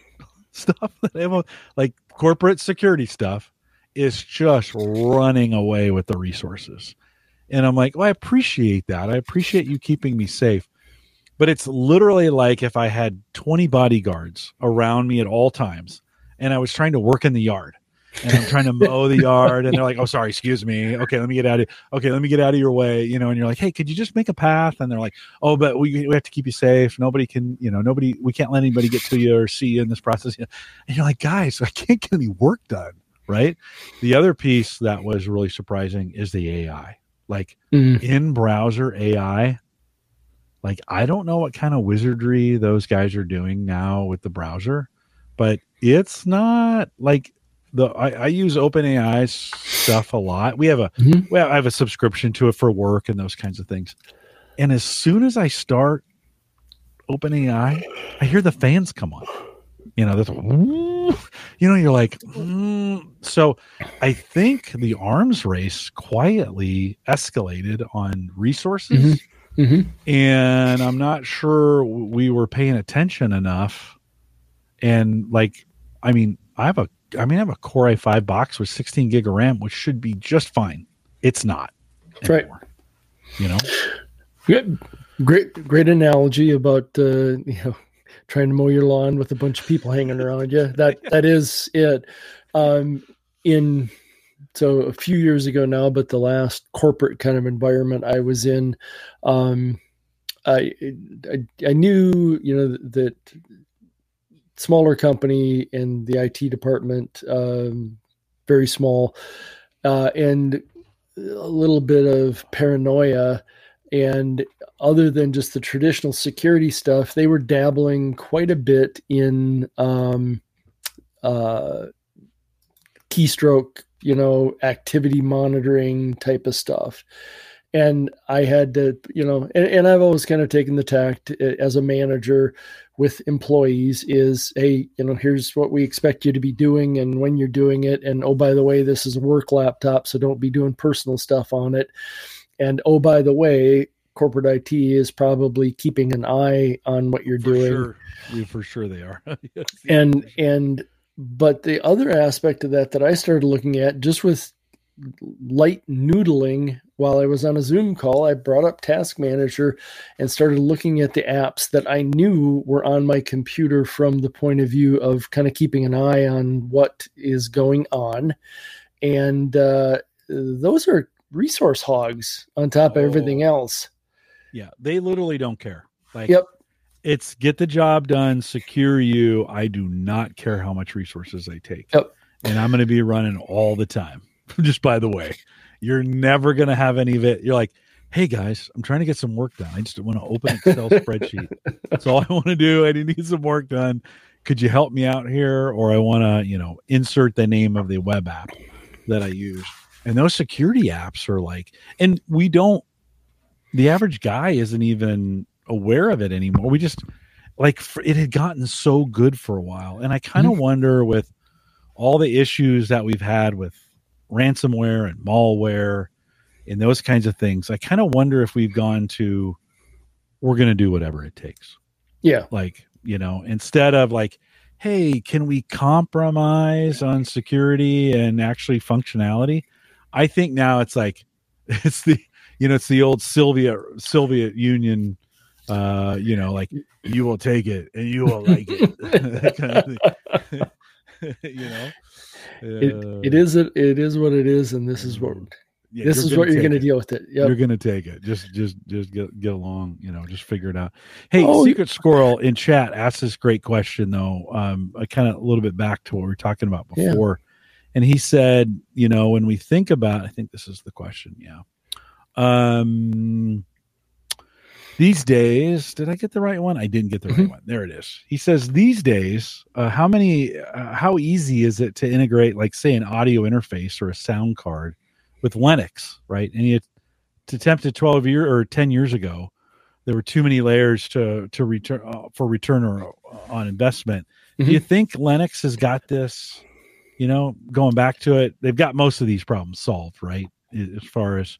stuff that I have, like corporate security stuff, is just running away with the resources. And I'm like, well, I appreciate that. I appreciate you keeping me safe. But it's literally like if I had twenty bodyguards around me at all times, and I was trying to work in the yard, and I'm trying to mow the yard, and they're like, oh, sorry, excuse me. Okay, let me get out of Okay, let me get out of your way. You know, and you're like, hey, could you just make a path? And they're like, oh, but we, we have to keep you safe. Nobody can, you know, nobody, we can't let anybody get to you or see you in this process. And you're like, guys, I can't get any work done, right? The other piece that was really surprising is the A I. Like mm. in browser A I, like, I don't know what kind of wizardry those guys are doing now with the browser, but it's not like the, I, I use OpenAI stuff a lot. We have a, mm-hmm. well, I have a subscription to it for work and those kinds of things. And as soon as I start OpenAI, I hear the fans come on, you know, that's, you know, you're like, mm. So I think the arms race quietly escalated on resources. Mm-hmm. Mm-hmm. And I'm not sure we were paying attention enough. And like, I mean, I have a, I mean, I have a Core i five box with sixteen gig of RAM, which should be just fine. It's not. That's anymore, right. You know? Good. Great, great analogy about, uh, you know, trying to mow your lawn with a bunch of people hanging around you. That, that is it. Um, in, So a few years ago now, but the last corporate kind of environment I was in, um, I, I I knew, you know, that smaller company and the I T department, um, very small, uh, and a little bit of paranoia. and other than just the traditional security stuff, they were dabbling quite a bit in um, uh, keystroke, you know, activity monitoring type of stuff. And I had to, you know, and, and I've always kind of taken the tact as a manager with employees is, hey, you know, here's what we expect you to be doing and when you're doing it. And, oh, by the way, this is a work laptop, so don't be doing personal stuff on it. And, oh, by the way, corporate I T is probably keeping an eye on what you're for doing. Sure. Yeah, for sure they are. Yes, and, sure. and, but the other aspect of that that I started looking at just with light noodling while I was on a Zoom call, I brought up Task Manager and started looking at the apps that I knew were on my computer from the point of view of kind of keeping an eye on what is going on. And uh, those are resource hogs on top oh, of everything else. Yeah, they literally don't care. Like, yep. It's get the job done, secure you. I do not care how much resources I take. Yep. And I'm going to be running all the time. Just by the way, you're never going to have any of it. You're like, hey guys, I'm trying to get some work done. I just want to open an Excel spreadsheet. That's all I want to do. I need some work done. Could you help me out here? Or I want to, you know, insert the name of the web app that I use. And those security apps are like, and we don't, the average guy isn't even aware of it anymore. We just like, for, it had gotten so good for a while. And I kind of mm-hmm. wonder with all the issues that we've had with ransomware and malware and those kinds of things, I kind of wonder if we've gone to, we're going to do whatever it takes. Yeah. Like, you know, instead of like, hey, can we compromise on security and actually functionality? I think now it's like, it's the, you know, it's the old Soviet Soviet Union, uh, you know, like you will take it and you will like it. That kind of thing. You know, it, uh, it is it, it is what it is, and this is what yeah, this is what you're going to deal with it. Yep. You're going to take it. Just just just get get along. You know, just figure it out. Hey, oh, Secret Squirrel in chat asked this great question though. Um, I kind of a little bit back to what we were talking about before, yeah. And he said, you know, when we think about, I think this is the question. Yeah. Um. These days, did I get the right one? I didn't get the right mm-hmm. one. There it is. He says, these days, uh, how many, uh, how easy is it to integrate, like, say, an audio interface or a sound card with Linux, right? And he attempted twelve years or ten years ago. There were too many layers to to return uh, for return or uh, on investment. Mm-hmm. Do you think Linux has got this? You know, going back to it, they've got most of these problems solved, right? As far as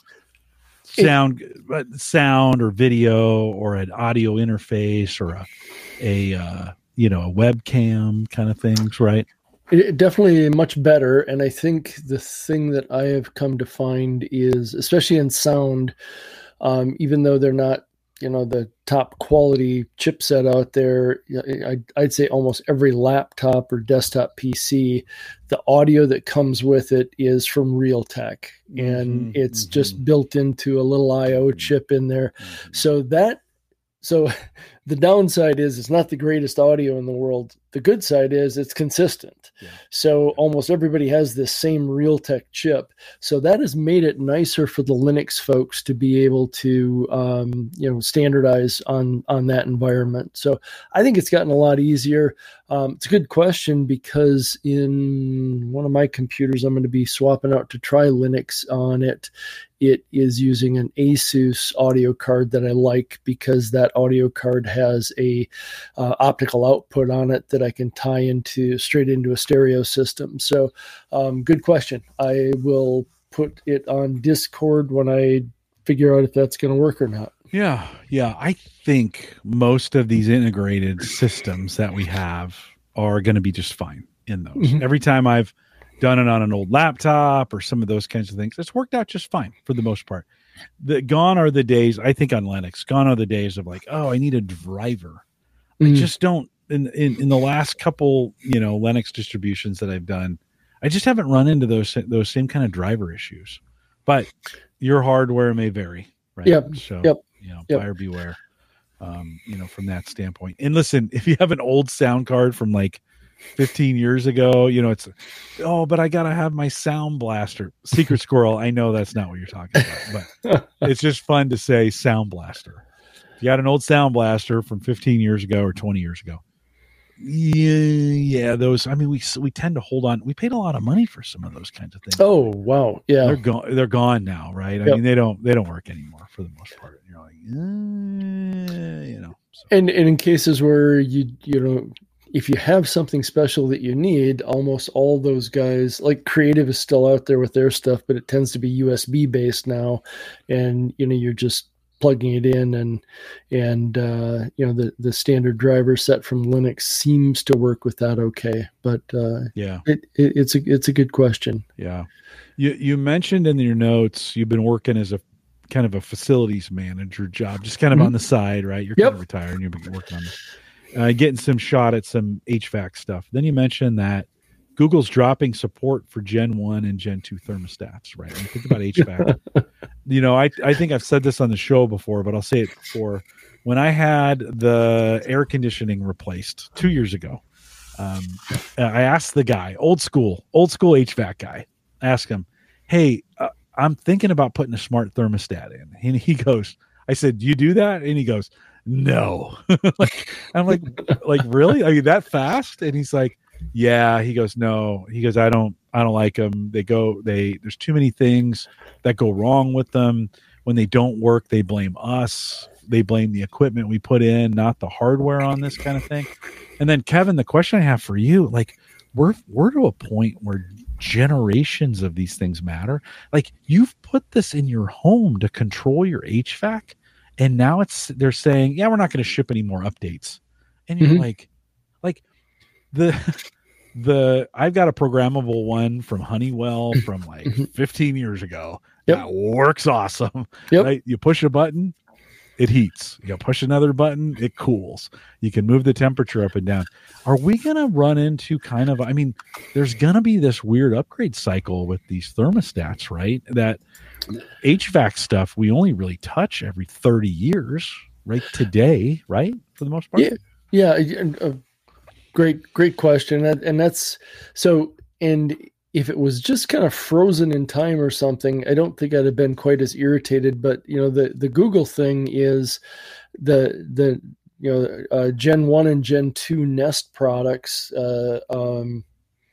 sound it, sound or video or an audio interface or a a uh, you know a webcam kind of things, right? It, definitely much better. And I think the thing that I have come to find is, especially in sound, um, even though they're not, you know, the top quality chipset out there, I'd, I'd say almost every laptop or desktop P C, the audio that comes with it is from Realtek, and mm-hmm, it's mm-hmm. just built into a little I O chip in there. Mm-hmm. So that, so the downside is it's not the greatest audio in the world. The good side is it's consistent. Yeah. So almost everybody has this same Realtek chip. So that has made it nicer for the Linux folks to be able to, um, you know, standardize on, on that environment. So I think it's gotten a lot easier. Um, it's a good question because in one of my computers, I'm going to be swapping out to try Linux on it. It is using an Asus audio card that I like because that audio card has a uh, optical output on it that I can tie into straight into a stereo system. So um, good question. I will put it on Discord when I figure out if that's going to work or not. Yeah. Yeah. I think most of these integrated systems that we have are going to be just fine in those. Mm-hmm. Every time I've done it on an old laptop or some of those kinds of things, it's worked out just fine for the most part. The gone are the days, I think on Linux, gone are the days of like, oh, I need a driver. Mm. I just don't, in, in, in the last couple, you know, Linux distributions that I've done, I just haven't run into those, those same kind of driver issues, but your hardware may vary, right? Yep. So, yep. you know, yep. buyer beware, um, you know, from that standpoint. And listen, if you have an old sound card from like fifteen years ago. You know, it's, oh, but I got to have my sound blaster. Secret Squirrel, I know that's not what you're talking about, but it's just fun to say sound blaster. If you got an old sound blaster from fifteen years ago or twenty years ago, yeah, yeah, those, I mean, we we tend to hold on. We paid a lot of money for some of those kinds of things. Oh, wow. Yeah. They're gone. They're gone now, right? I yep. mean, they don't they don't work anymore for the most part. You're like, eh, you know. So. And, and in cases where you, you know, if you have something special that you need, almost all those guys, like Creative is still out there with their stuff, but it tends to be U S B based now. And, you know, you're just plugging it in, and, and, uh, you know, the, the standard driver set from Linux seems to work with that. Okay. But, uh, yeah, it, it, it's a, it's a good question. Yeah. You, you mentioned in your notes, you've been working as a kind of a facilities manager job, just kind of mm-hmm. on the side, right? You're yep. kind of retired and you've been working on this. Uh, getting some shot at some H V A C stuff. Then you mentioned that Google's dropping support for Gen one and Gen two thermostats, right? When you think about H V A C, you know, I, I think I've said this on the show before, but I'll say it before. When I had the air conditioning replaced two years ago, um, I asked the guy, old school, old school H V A C guy, ask him, hey, uh, I'm thinking about putting a smart thermostat in. And he goes, I said, do you do that? And he goes, no. Like, I'm like, like, really? Are you that fast? And he's like, yeah. He goes, no. He goes, I don't, I don't like them. They go, they, there's too many things that go wrong with them. When they don't work, they blame us. They blame the equipment we put in, not the hardware on this kind of thing. And then Kevin, the question I have for you, like, we're, we're to a point where generations of these things matter. Like, you've put this in your home to control your H V A C. And now it's, they're saying, yeah, we're not going to ship any more updates. And you're mm-hmm. like, like the, the, I've got a programmable one from Honeywell from like fifteen years ago. Yep. That works awesome. Yep. Right? You push a button, it heats. You push another button, it cools. You can move the temperature up and down. Are we going to run into kind of, I mean, there's going to be this weird upgrade cycle with these thermostats, right? That H V A C stuff we only really touch every thirty years, right? Today, right? For the most part. Yeah. Yeah. Uh, great, great question. And, and that's so, and if it was just kind of frozen in time or something, I don't think I'd have been quite as irritated. But, you know, the, the Google thing is the, the, you know, uh, Gen one and Gen two Nest products, uh, um,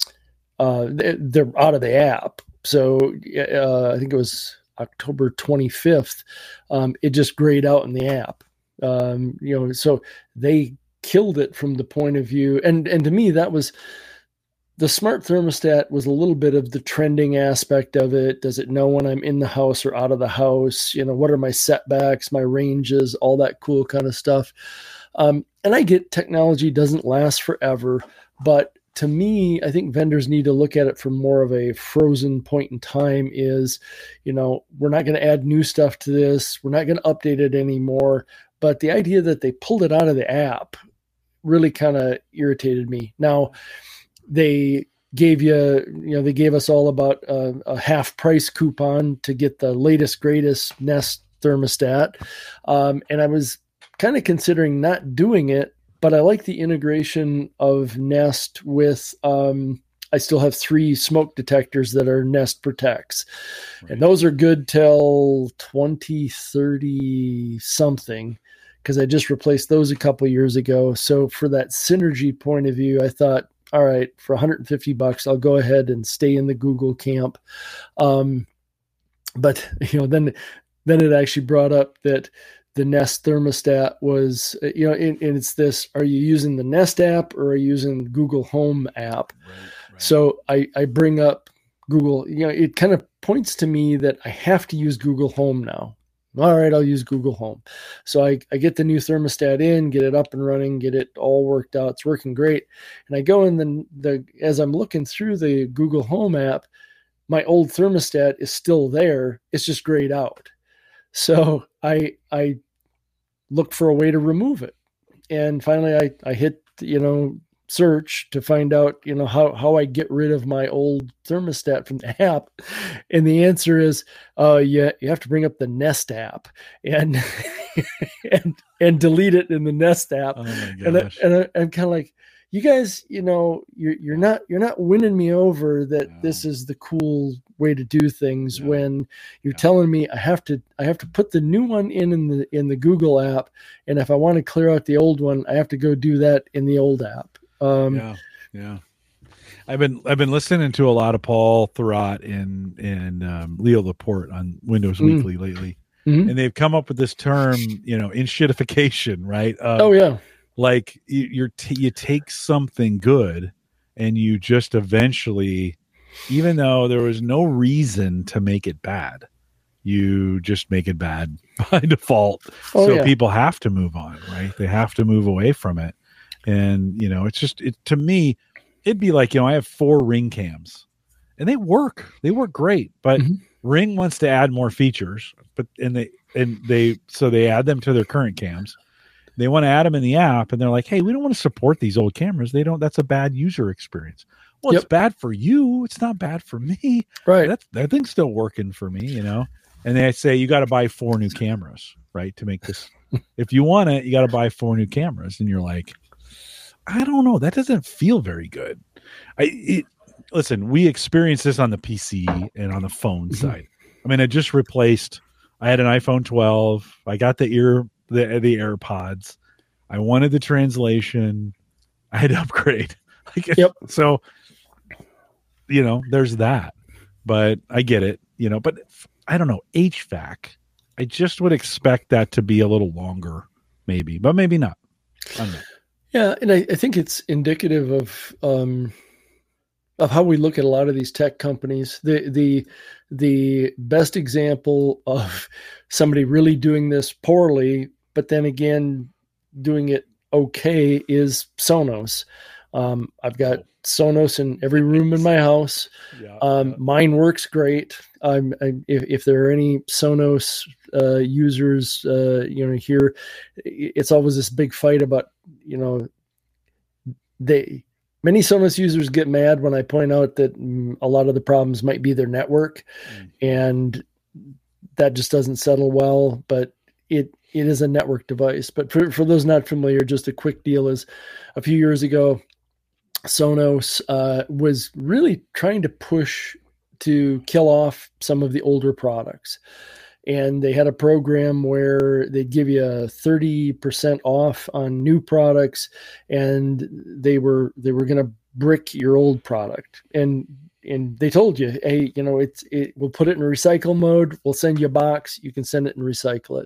uh, they're, they're out of the app. So uh, I think it was October twenty-fifth. Um, it just grayed out in the app. Um, you know, so they killed it from the point of view. And, and to me, that was, the smart thermostat was a little bit of the trending aspect of it. Does it know when I'm in the house or out of the house? You know, what are my setbacks, my ranges, all that cool kind of stuff. Um, and I get technology doesn't last forever, but to me, I think vendors need to look at it from more of a frozen point in time is, you know, we're not going to add new stuff to this. We're not going to update it anymore. But the idea that they pulled it out of the app really kind of irritated me. Now, they gave you, you know, they gave us all about a, a half price coupon to get the latest, greatest Nest thermostat. Um, and I was kind of considering not doing it, but I like the integration of Nest with, um, I still have three smoke detectors that are Nest Protects. Right. And those are good till twenty thirty something, because I just replaced those a couple of years ago. So for that synergy point of view, I thought, all right, for one hundred fifty bucks, I'll go ahead and stay in the Google camp. Um, but, you know, then, then it actually brought up that the Nest thermostat was, you know, and, and it's this, are you using the Nest app or are you using the Google Home app? Right, right. So I, I bring up Google, you know, it kind of points to me that I have to use Google Home now. All right, I'll use Google Home. So I, I get the new thermostat in, get it up and running, get it all worked out. It's working great. And I go in the, the as I'm looking through the Google Home app, my old thermostat is still there. It's just grayed out. So I I looked for a way to remove it. And finally I, I hit, you know, search to find out, you know, how, how I get rid of my old thermostat from the app. And the answer is, uh, yeah, you have to bring up the Nest app and, and, and delete it in the Nest app. Oh my gosh. And, I, and I, I'm kind of like, you guys, you know, you're you're not you're not winning me over that No. this is the cool way to do things No. when you're No. telling me I have to I have to put the new one in in the in the Google app, and if I want to clear out the old one, I have to go do that in the old app. Um, yeah, yeah. I've been I've been listening to a lot of Paul Thurrott and and um, Leo Laporte on Windows Mm. Weekly lately, Mhm. and they've come up with this term, you know, enshittification, right? Um, oh yeah, like you, you're t- you take something good, and you just eventually, even though there was no reason to make it bad, you just make it bad by default. Oh, so yeah. people have to move on, right? They have to move away from it, and you know, it's just it to me. It'd be like, you know, I have four Ring cams and they work. They work great, but Mhm. Ring wants to add more features, but and they and they so they add them to their current cams. They want to add them in the app, and they're like, "Hey, we don't want to support these old cameras. They don't. That's a bad user experience." Well, Yep. it's bad for you. It's not bad for me. right. That that thing's still working for me, you know. And they say you got to buy four new cameras, right, to make this. If you want it, you got to buy four new cameras, and you're like, I don't know. That doesn't feel very good. I it, listen. We experienced this on the P C and on the phone Mhm. side. I mean, I just replaced. I had an iPhone twelve. I got the ear the the AirPods. I wanted the translation. I had to upgrade. Like, Yep. So, you know, there's that. But I get it. You know, but I don't know H V A C. I just would expect that to be a little longer, maybe, but maybe not. I don't know. Yeah, and I, I think it's indicative of um, of how we look at a lot of these tech companies. The the the best example of somebody really doing this poorly, but then again doing it okay, is Sonos. Um, I've got Sonos in every room in my house. Yeah, Um, yeah. Mine works great. I'm, I, if, if there are any Sonos uh, users, uh, you know, here, it's always this big fight about, you know, they many Sonos users get mad when I point out that mm, a lot of the problems might be their network, Mm. and that just doesn't settle well. But it it is a network device. But for for those not familiar, just a quick deal is, a few years ago, Sonos uh, was really trying to push to kill off some of the older products. And they had a program where they'd give you thirty percent off on new products, and they were they were going to brick your old product. And and they told you, hey, you know, it's it we'll put it in recycle mode. We'll send you a box. You can send it and recycle it.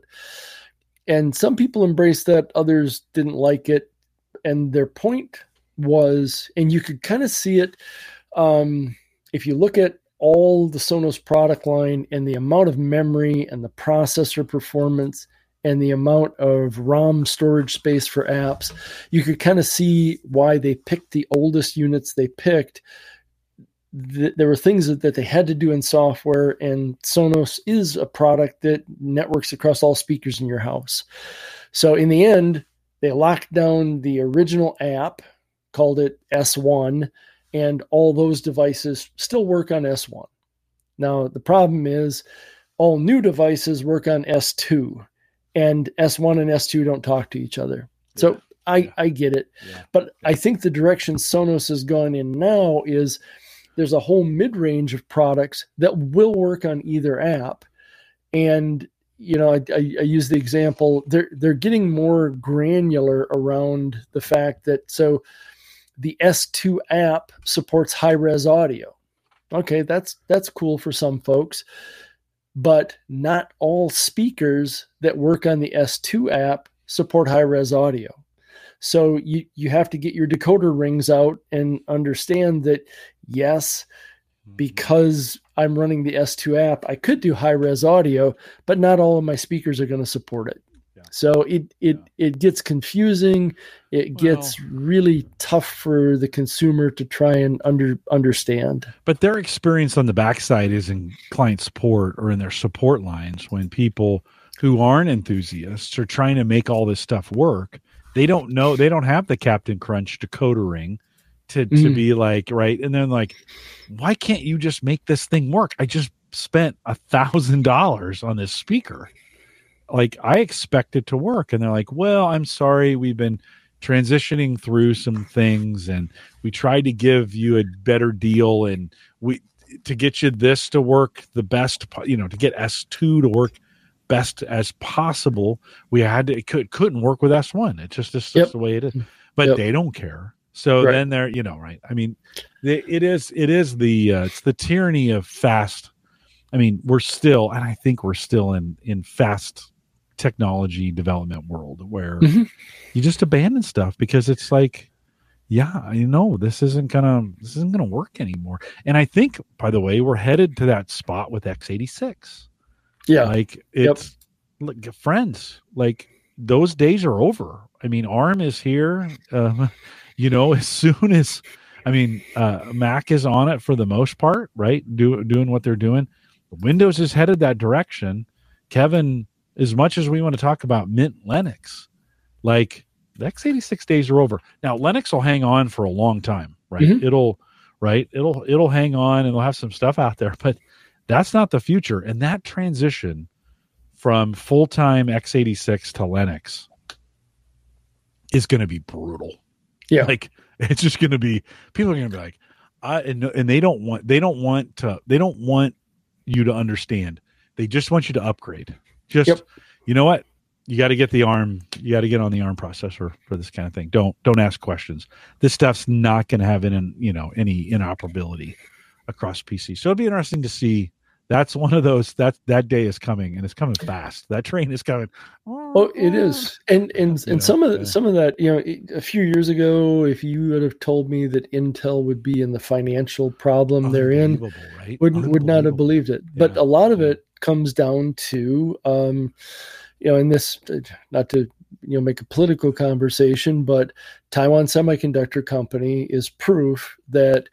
And some people embraced that. Others didn't like it. And their point was, and you could kind of see it um, if you look at all the Sonos product line and the amount of memory and the processor performance and the amount of ROM storage space for apps, you could kind of see why they picked the oldest units they picked. Th- there were things that, that they had to do in software, and Sonos is a product that networks across all speakers in your house. So in the end, they locked down the original app, called it S one, and all those devices still work on S one. Now, the problem is all new devices work on S two, and S one and S two don't talk to each other. So Yeah, I, yeah. I get it. Yeah. But I think the direction Sonos has gone in now is there's a whole mid-range of products that will work on either app. And, you know, I, I, I use the example, they're, they're getting more granular around the fact that, so the S two app supports high-res audio. Okay, that's that's cool for some folks, but not all speakers that work on the S two app support high-res audio. So you, you have to get your decoder rings out and understand that, yes, because I'm running the S two app, I could do high-res audio, but not all of my speakers are going to support it. Yeah. So it it Yeah. it gets confusing. It Well- gets really tough for the consumer to try and under understand. But their experience on the backside is in client support or in their support lines when people who aren't enthusiasts are trying to make all this stuff work. They don't know, they don't have the Captain Crunch decoder ring to, to Mm. be like, right. And then like, why can't you just make this thing work? I just spent a thousand dollars on this speaker. Like, I expect it to work. And they're like, well, I'm sorry. We've been, transitioning through some things, and we tried to give you a better deal, and we to get you this to work the best, you know, to get S two to work best as possible. We had to, it could, couldn't work with S one. It's just, it's just yep. the way it is, but yep. they don't care. So right. then they're, you know, right. I mean, it is, it is the, uh, it's the tyranny of fast. I mean, we're still, and I think we're still in, in fast technology development world where mm-hmm. you just abandon stuff because it's like, yeah, you know, this isn't gonna, this isn't gonna work anymore. And I think, by the way, we're headed to that spot with x eighty-six. Yeah. Like it's yep. like friends, like those days are over. I mean, ARM is here, uh, you know, as soon as, I mean, uh, Mac is on it for the most part, right? Do, doing what they're doing. Windows is headed that direction. Kevin, as much as we want to talk about Mint Linux, like the x eighty-six days are over. Now, Linux will hang on for a long time, right? Mm-hmm. It'll, right. It'll, it'll hang on and it'll have some stuff out there, but that's not the future. And that transition from full-time x eighty-six to Linux is going to be brutal. Yeah. Like it's just going to be, people are going to be like, I, and, and they don't want, they don't want to, they don't want you to understand. They just want you to upgrade. Just, yep. you know what? You got to get the ARM, you got to get on the ARM processor for this kind of thing. Don't, don't ask questions. This stuff's not going to have an, you know, any inoperability across P C. So it'll be interesting to see. That's one of those, that that day is coming, and it's coming fast. That train is coming. Oh, it is. And and and know, some of the, yeah. some of that, you know, a few years ago, if you would have told me that Intel would be in the financial problem they're in, right? would would not have believed it. But yeah. a lot of it comes down to, um, you know, in this, not to you know make a political conversation, but Taiwan Semiconductor Company is proof that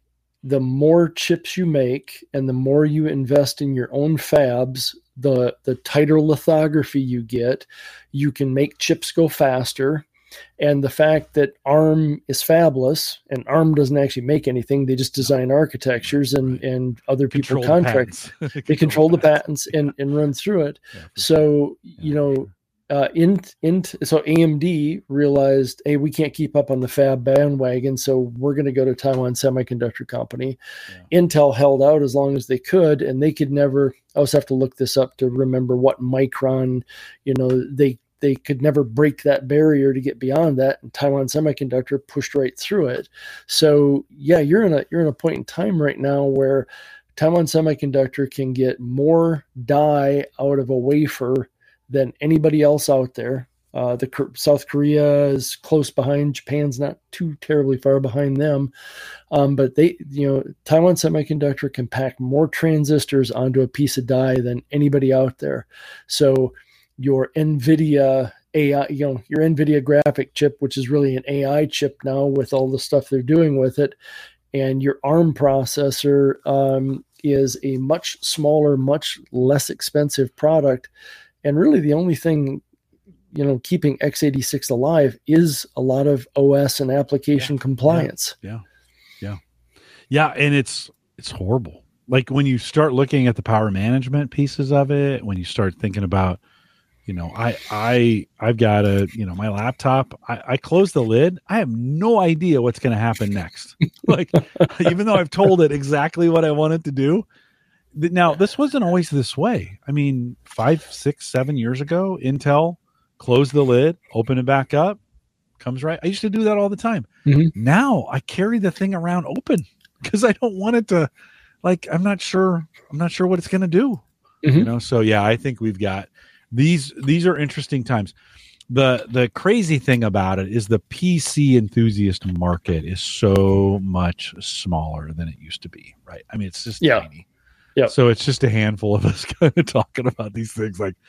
the more chips you make and the more you invest in your own fabs, the the tighter lithography you get, you can make chips go faster. And the fact that ARM is fabless, and ARM doesn't actually make anything, they just design architectures, and, and other people control contract. The they control, control the patents and, and run through it. Yeah, so, sure. you know, Uh, in, in, so A M D realized, hey, we can't keep up on the fab bandwagon, so we're going to go to Taiwan Semiconductor Company. Yeah. Intel held out as long as they could, and they could never, I also have to look this up to remember what micron, you know, they, they could never break that barrier to get beyond that, and Taiwan Semiconductor pushed right through it. So yeah, you're in a, you're in a point in time right now where Taiwan Semiconductor can get more die out of a wafer than anybody else out there. Uh, the South Korea is close behind. Japan's not too terribly far behind them. Um, but they, you know, Taiwan Semiconductor can pack more transistors onto a piece of die than anybody out there. So your NVIDIA A I, you know, your NVIDIA graphic chip, which is really an A I chip now with all the stuff they're doing with it, and your ARM processor um, is a much smaller, much less expensive product. And really the only thing, you know, keeping x eighty-six alive is a lot of O S and application yeah, compliance. Yeah, yeah. Yeah. And it's, it's horrible. Like when you start looking at the power management pieces of it, when you start thinking about, you know, I, I, I've got a, you know, my laptop, I, I close the lid. I have no idea what's going to happen next. Like, even though I've told it exactly what I want it to do. Now, this wasn't always this way. I mean, five, six, seven years ago, Intel closed the lid, open it back up, comes right. I used to do that all the time. Mm-hmm. Now I carry the thing around open because I don't want it to, like, I'm not sure. I'm not sure what it's going to do. Mm-hmm. You know, so yeah, I think we've got these. These are interesting times. The the crazy thing about it is the P C enthusiast market is so much smaller than it used to be. Right? I mean, it's just yeah. tiny. Yeah. So it's just a handful of us kind of talking about these things like,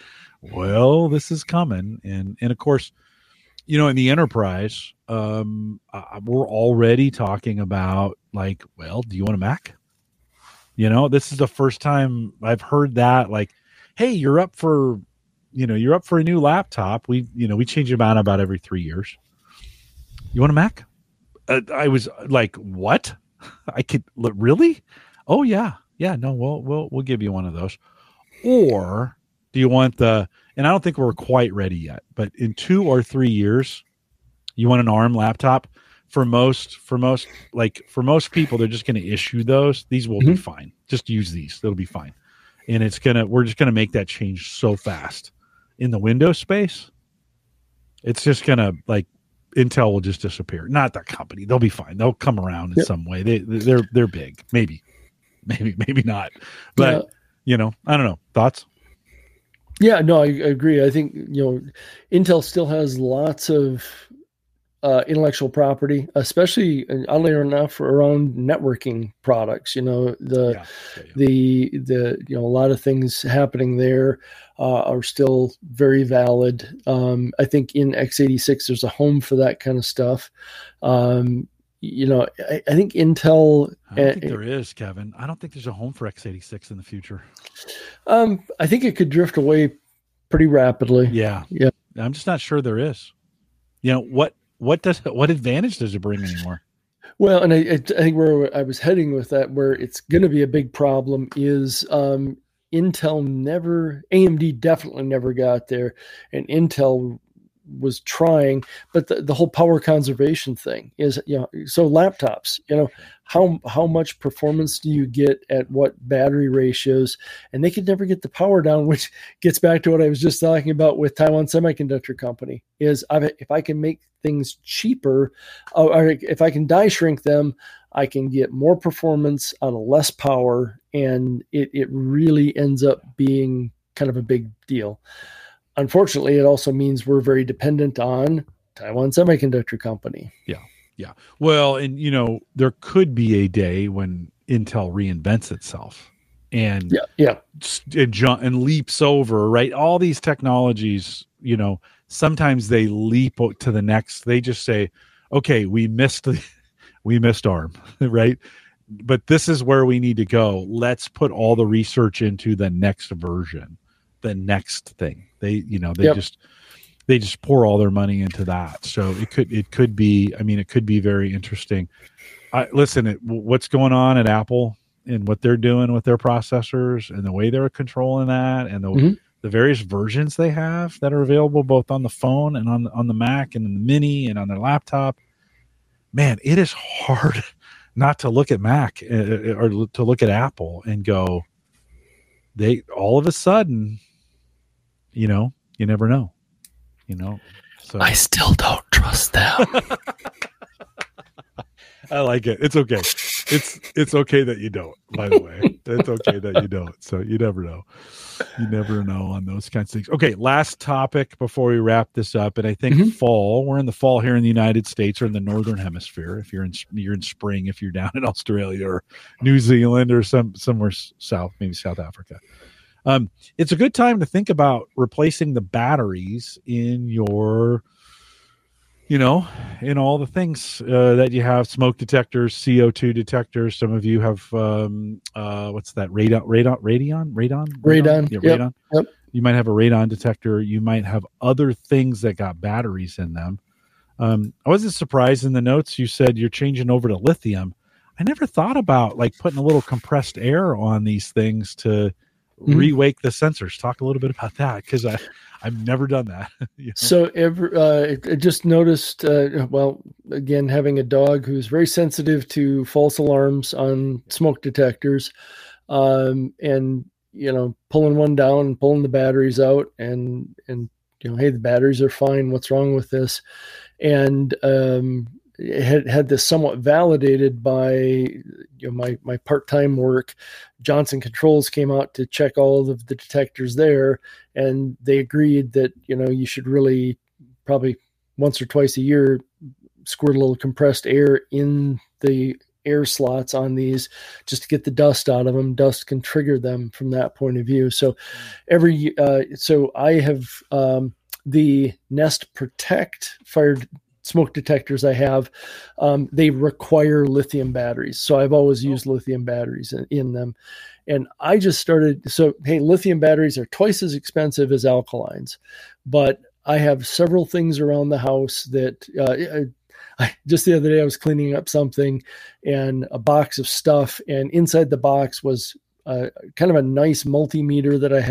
well, this is coming. And, and of course, you know, in the enterprise, um, uh, we're already talking about like, well, do you want a Mac? You know, this is the first time I've heard that, like, hey, you're up for, you know, you're up for a new laptop. We, you know, we change them out about every three years. You want a Mac? Uh, I was like, what? I could really? Oh yeah. Yeah, no, we'll we'll we'll give you one of those. Or do you want the? And I don't think we're quite ready yet. But in two or three years, You want an ARM laptop? For most, for most, like for most people, they're just going to issue those. These will mm-hmm. be fine. Just use these; it'll be fine. And it's gonna, we're just gonna make that change so fast. In the Windows space, it's just gonna like Intel will just disappear. Not the company; they'll be fine. They'll come around in yep. some way. They, they're, they're big. Maybe, maybe, maybe not. But yeah. you know, I don't know. Thoughts? Yeah, no, I, I agree. I think you know, Intel still has lots of Uh, intellectual property, especially oddly enough around networking products. You know, the yeah, yeah, yeah. the the you know a lot of things happening there uh, are still very valid. Um, I think in x eighty-six there's a home for that kind of stuff. Um, you know, I, I think Intel. I don't uh, think there is, Kevin. I don't think there's a home for x eighty-six in the future. Um, I think it could drift away pretty rapidly. Yeah, yeah. I'm just not sure there is. You know what? What does what advantage does it bring anymore? Well, and I, I think where I was heading with that, where it's going to be a big problem, is um, Intel never, A M D definitely never got there, and Intel was trying, but the, the whole power conservation thing is, you know, so laptops, you know, how how much performance do you get at what battery ratios? And they could never get the power down, which gets back to what I was just talking about with Taiwan Semiconductor Company, is I've, if I can make things cheaper, or, or if I can die shrink them, I can get more performance out of less power, and it, it really ends up being kind of a big deal. Unfortunately, it also means we're very dependent on Taiwan Semiconductor Company. Yeah, yeah. Well, and, you know, there could be a day when Intel reinvents itself and yeah, yeah. and, jump, and leaps over, right? All these technologies, you know, sometimes they leap to the next. They just say, okay, we missed, we missed ARM, right? But this is where we need to go. Let's put all the research into the next version, the next thing. They, you know, they yep. just, they just pour all their money into that. So it could, it could be, I mean, it could be very interesting. I, listen, it, what's going on at Apple and what they're doing with their processors and the way they're controlling that, and the, mm-hmm. the various versions they have that are available both on the phone and on, on the Mac and the Mini and on their laptop. Man, it is hard not to look at Mac uh, or to look at Apple and go, they, all of a sudden, you know, you never know, you know, so I still don't trust them. I like it. It's okay. It's, it's okay that you don't, by the way. It's okay that you don't. So you never know. You never know on those kinds of things. Okay. Last topic before we wrap this up. And I think mm-hmm. fall, we're in the fall here in the United States or in the Northern Hemisphere. If you're in, you're in spring, if you're down in Australia or New Zealand or some, somewhere south, maybe South Africa. Um, it's a good time to think about replacing the batteries in your, you know, in all the things uh, that you have, smoke detectors, C O two detectors. Some of you have, um, uh, what's that? Radon, radon, radon, radon, radon. Yeah, yep. radon. Yep. You might have a radon detector. You might have other things that got batteries in them. Um, I wasn't surprised in the notes you said you're changing over to lithium. I never thought about like putting a little compressed air on these things to mm-hmm. re-wake the sensors. Talk a little bit about that, because I I've never done that. You know? So every, uh, I just noticed, uh, well, again, having a dog who's very sensitive to false alarms on smoke detectors, um, and, you know, pulling one down and pulling the batteries out and, and, you know, hey, the batteries are fine. What's wrong with this? And, um, had had this somewhat validated by, you know, my my part-time work. Johnson Controls came out to check all of the detectors there, and they agreed that, you know, you should really probably once or twice a year squirt a little compressed air in the air slots on these just to get the dust out of them. Dust can trigger them from that point of view. So every uh, so I have um, the Nest Protect fire smoke detectors I have, um, they require lithium batteries. So I've always used lithium batteries in, in them. And I just started, so, hey, lithium batteries are twice as expensive as alkalines, but I have several things around the house that, uh, I, just the other day I was cleaning up something and a box of stuff, and inside the box was uh, kind of a nice multimeter that I had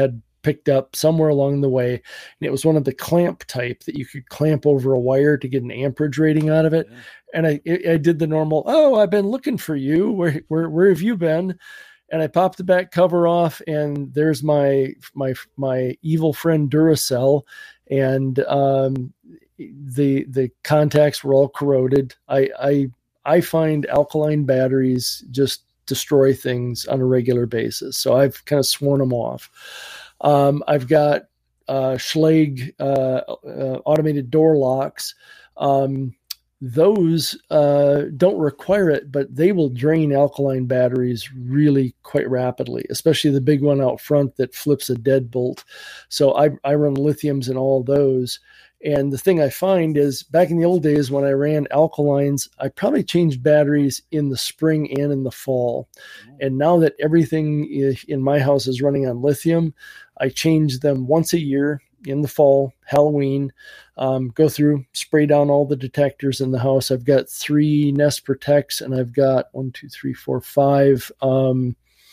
picked up somewhere along the way, and it was one of the clamp type that you could clamp over a wire to get an amperage rating out of it. Yeah. And I, I did the normal, oh, I've been looking for you. Where, where, where have you been? And I popped the back cover off, and there's my, my, my evil friend Duracell. And, um, the, the contacts were all corroded. I, I, I find alkaline batteries just destroy things on a regular basis. So I've kind of sworn them off. Um, I've got, uh, Schlage, uh, uh, automated door locks. Um, Those uh, don't require it, but they will drain alkaline batteries really quite rapidly, especially the big one out front that flips a deadbolt. So I, I run lithiums in all those. And the thing I find is back in the old days when I ran alkalines, I probably changed batteries in the spring and in the fall. And now that everything in my house is running on lithium, I change them once a year in the fall, Halloween, um, go through, spray down all the detectors in the house. I've got three Nest Protects, and I've got one, two, three, four, five. Um,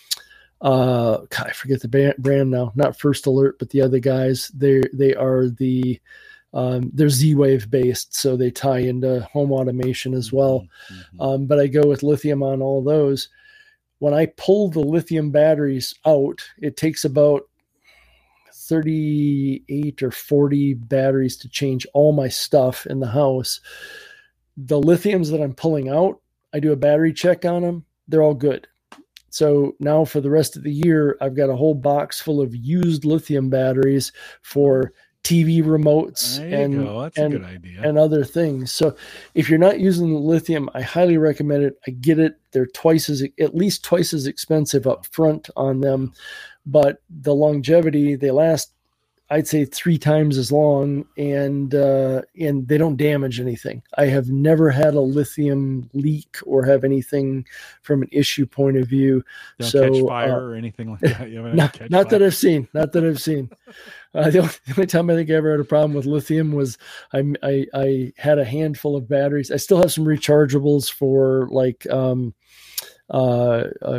uh, God, I forget the brand now. Not First Alert, but the other guys. They they are the um, they're Z-Wave based, so they tie into home automation as well. Mm-hmm. Um, but I go with lithium on all those. When I pull the lithium batteries out, it takes about thirty-eight or forty batteries to change all my stuff in the house. The lithiums that I'm pulling out, I do a battery check on them. They're all good. So now for the rest of the year, I've got a whole box full of used lithium batteries for T V remotes and, That's and, a good idea. and other things. So if you're not using the lithium, I highly recommend it. I get it. They're twice as, at least twice as expensive up front on them. But the longevity, they last, I'd say three times as long, and uh, and they don't damage anything. I have never had a lithium leak or have anything from an issue point of view. Don't so, catch fire uh, or anything like that. You not not that I've seen. Not that I've seen. Uh, the, only, the only time I think I ever had a problem with lithium was I, I I had a handful of batteries. I still have some rechargeables for like um uh. uh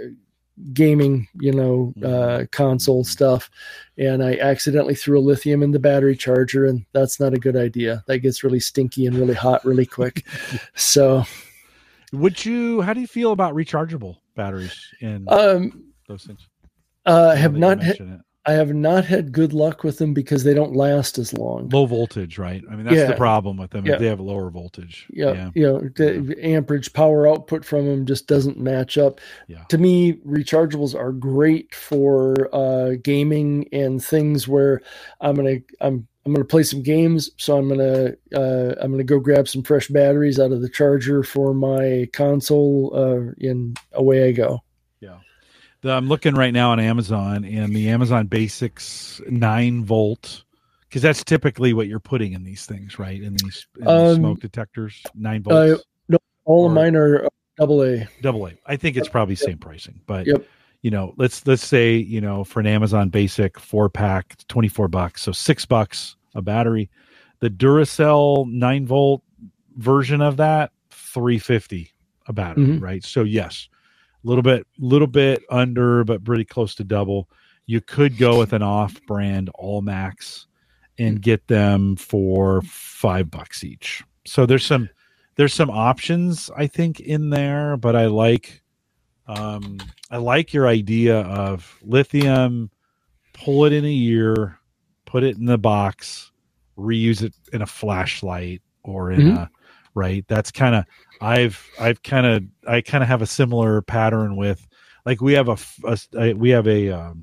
gaming, you know, uh, console stuff. And I accidentally threw a lithium in the battery charger, and that's not a good idea. That gets really stinky and really hot really quick. So would you, how do you feel about rechargeable batteries in um, those things? Uh, I have not had, I have not had good luck with them because they don't last as long. Low voltage, right? I mean, that's yeah. the problem with them. Yeah. If they have lower voltage. Yeah. yeah. You know, the yeah. amperage power output from them just doesn't match up. Yeah. To me, rechargeables are great for uh, gaming and things where I'm going to, I'm, I'm going to play some games. So I'm going to, uh, I'm going to go grab some fresh batteries out of the charger for my console uh, and away I go. Yeah. I'm looking right now on Amazon, and the Amazon Basics nine volt, because that's typically what you're putting in these things, right? In these, in um, these smoke detectors, nine volts. Uh, no, all or, of mine are double A. Double A. I think it's probably same pricing, but yep. you know, let's let's say you know for an Amazon Basic four pack, twenty-four bucks, so six bucks a battery. The Duracell nine volt version of that, three fifty a battery, mm-hmm. right? So yes. A little bit, little bit under, but pretty close to double. You could go with an off-brand Allmax and get them for five bucks each. So there's some, there's some options I think in there, but I like, um, I like your idea of lithium. Pull it in a year, put it in the box, reuse it in a flashlight or in mm-hmm. a. Right. That's kind of, I've, I've kind of, I kind of have a similar pattern with, like we have a, a we have a, um,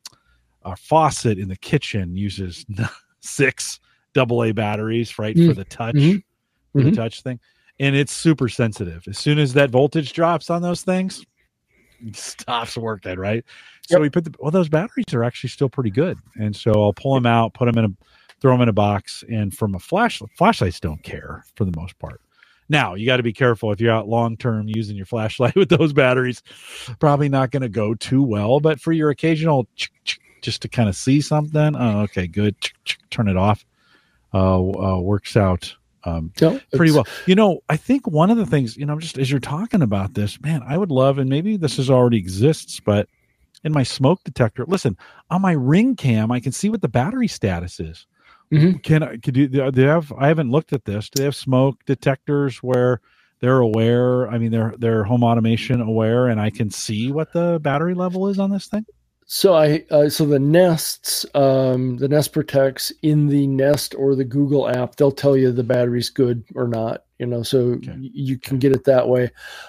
a faucet in the kitchen uses six double A batteries, right. Mm-hmm. For the touch, mm-hmm. for the mm-hmm. touch thing. And it's super sensitive. As soon as that voltage drops on those things, it stops working. Right. So yep. we put the, well, those batteries are actually still pretty good. And so I'll pull them out, put them in a, throw them in a box. And from a flashlight, flashlights don't care for the most part. Now, you got to be careful if you're out long-term using your flashlight with those batteries. Probably not going to go too well, but for your occasional just to kind of see something, oh, okay, good, turn it off, uh, uh, works out um, no, pretty well. You know, I think one of the things, you know, just as you're talking about this, man, I would love, and maybe this is already exists, but in my smoke detector. Listen, on my Ring Cam, I can see what the battery status is. Mm-hmm. Can I? Could you? Do they have? I haven't looked at this. Do they have smoke detectors where they're aware? I mean, they're they're home automation aware, and I can see what the battery level is on this thing. So I uh, so the Nests, um, the Nest Protects in the Nest or the Google app, they'll tell you the battery's good or not. You know, so Okay. you can get it that way.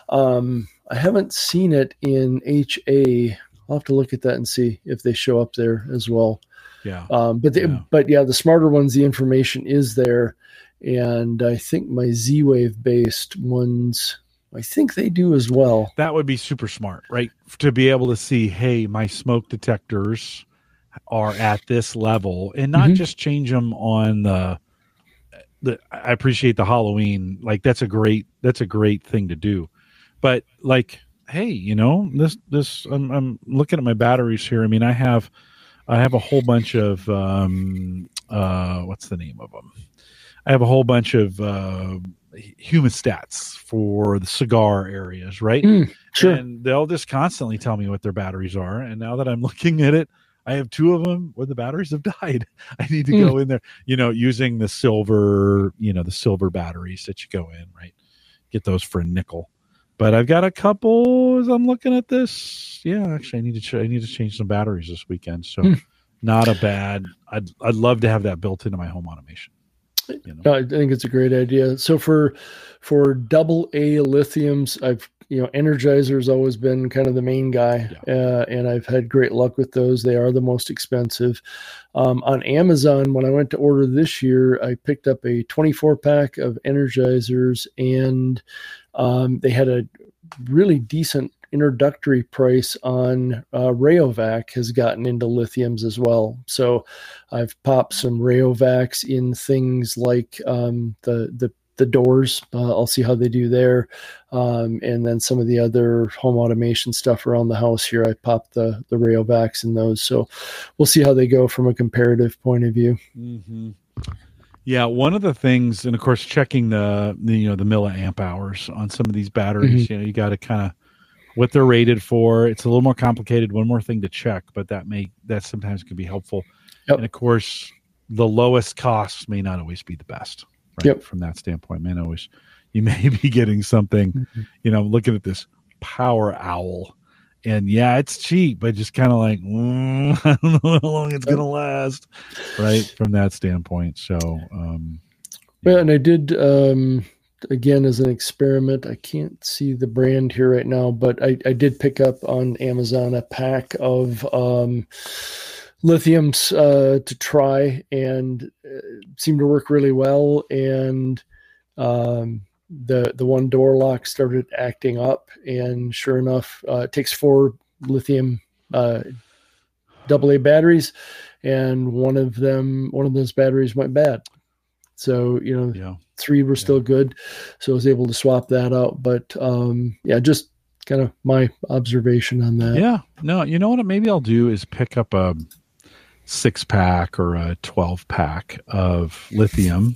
Um, I haven't seen it in H A. I'll have to look at that and see if they show up there as well. Yeah. Um, but they, yeah. but yeah, the smarter ones, the information is there, and I think my Z-Wave based ones, I think they do as well. That would be super smart, right? To be able to see, hey, my smoke detectors are at this level, and not Mhm. just change them on the. The I appreciate the Halloween, like that's a great that's a great thing to do, but like, hey, you know, this this I'm I'm looking at my batteries here. I mean, I have I have a whole bunch of um uh what's the name of them? I have a whole bunch of uh humidistats for the cigar areas, right? Mm, sure. And they'll just constantly tell me what their batteries are. And now that I'm looking at it, I have two of them where the batteries have died. I need to Mm. go in there, you know, using the silver, you know, the silver batteries that you go in, right? Get those for a nickel. But I've got a couple as I'm looking at this. Yeah, actually, I need to ch- I need to change some batteries this weekend. So, Mm. not a bad. I'd I'd love to have that built into my home automation. You know? No, I think it's a great idea. So for for double A lithiums, I've you know Energizer's always been kind of the main guy, Yeah. uh, and I've had great luck with those. They are the most expensive. Um, on Amazon, when I went to order this year, I picked up a twenty-four pack of Energizers, and um, they had a really decent introductory price on uh, Rayovac has gotten into lithiums as well. So I've popped some Rayovacs in things like um, the the the doors. Uh, I'll see how they do there, um, and then some of the other home automation stuff around the house here. I popped the the Rayovacs in those. So we'll see how they go from a comparative point of view. Mm-hmm. Yeah, one of the things, and of course, checking the, the you know the milliamp hours on some of these batteries. Mm-hmm. You know, you got to kind of what they're rated for. It's a little more complicated. One more thing to check, but that may that sometimes can be helpful. Yep. And of course, the lowest costs may not always be the best. Right? Yep. From that standpoint, may not always. You may be getting something. Mm-hmm. You know, looking at this Power Owl, and yeah, it's cheap, but just kind of like mm, I don't know how long it's gonna last. Right from that standpoint. So, um, yeah. Well, and I did. Um, Again, as an experiment, I can't see the brand here right now, but I, I did pick up on Amazon a pack of um, lithiums uh, to try, and uh, seemed to work really well. And um, the the one door lock started acting up, and sure enough, uh, it takes four lithium uh, double A batteries, and one of them, one of those batteries went bad. So you know. Yeah. Three were still yeah. good, so I was able to swap that out. But um, yeah, just kind of my observation on that. Yeah, no, you know what? Maybe I'll do is pick up a six pack or a twelve pack of lithium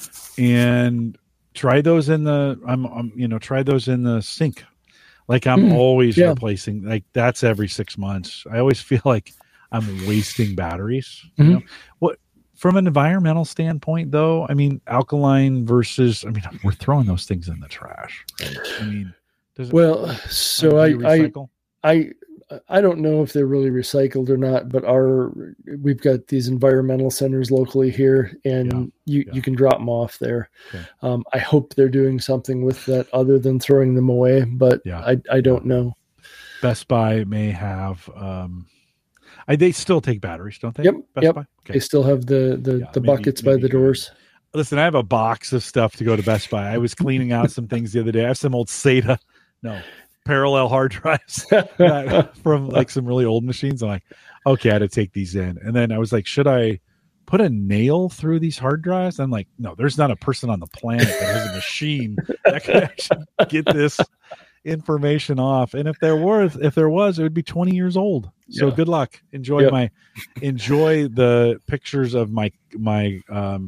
and try those in the. I'm, I'm you know, try those in the sink. Like I'm mm, always yeah. replacing. Like that's every six months. I always feel like I'm wasting batteries. Mm-hmm. You know what? From an environmental standpoint, though, I mean, alkaline versus, I mean, we're throwing those things in the trash. Right? I mean, does it, well, so I, I, I, I don't know if they're really recycled or not, but our, we've got these environmental centers locally here, and yeah, you, yeah. you can drop them off there. Okay. Um, I hope they're doing something with that other than throwing them away, but yeah. I, I don't know. Best Buy may have, um, I, they still take batteries, don't they? Yep. Best yep. Buy? Okay. They still have the the, yeah, the maybe, buckets maybe by the doors. Listen, I have a box of stuff to go to Best Buy. I was cleaning out some things the other day. I have some old SATA, no, parallel hard drives from like some really old machines. I'm like, okay, I had to take these in. And then I was like, should I put a nail through these hard drives? I'm like, no, there's not a person on the planet that has a machine that can actually get this information off. And if there was if there was it would be twenty years old. So yeah. Good luck. Enjoy yep. my enjoy the pictures of my my um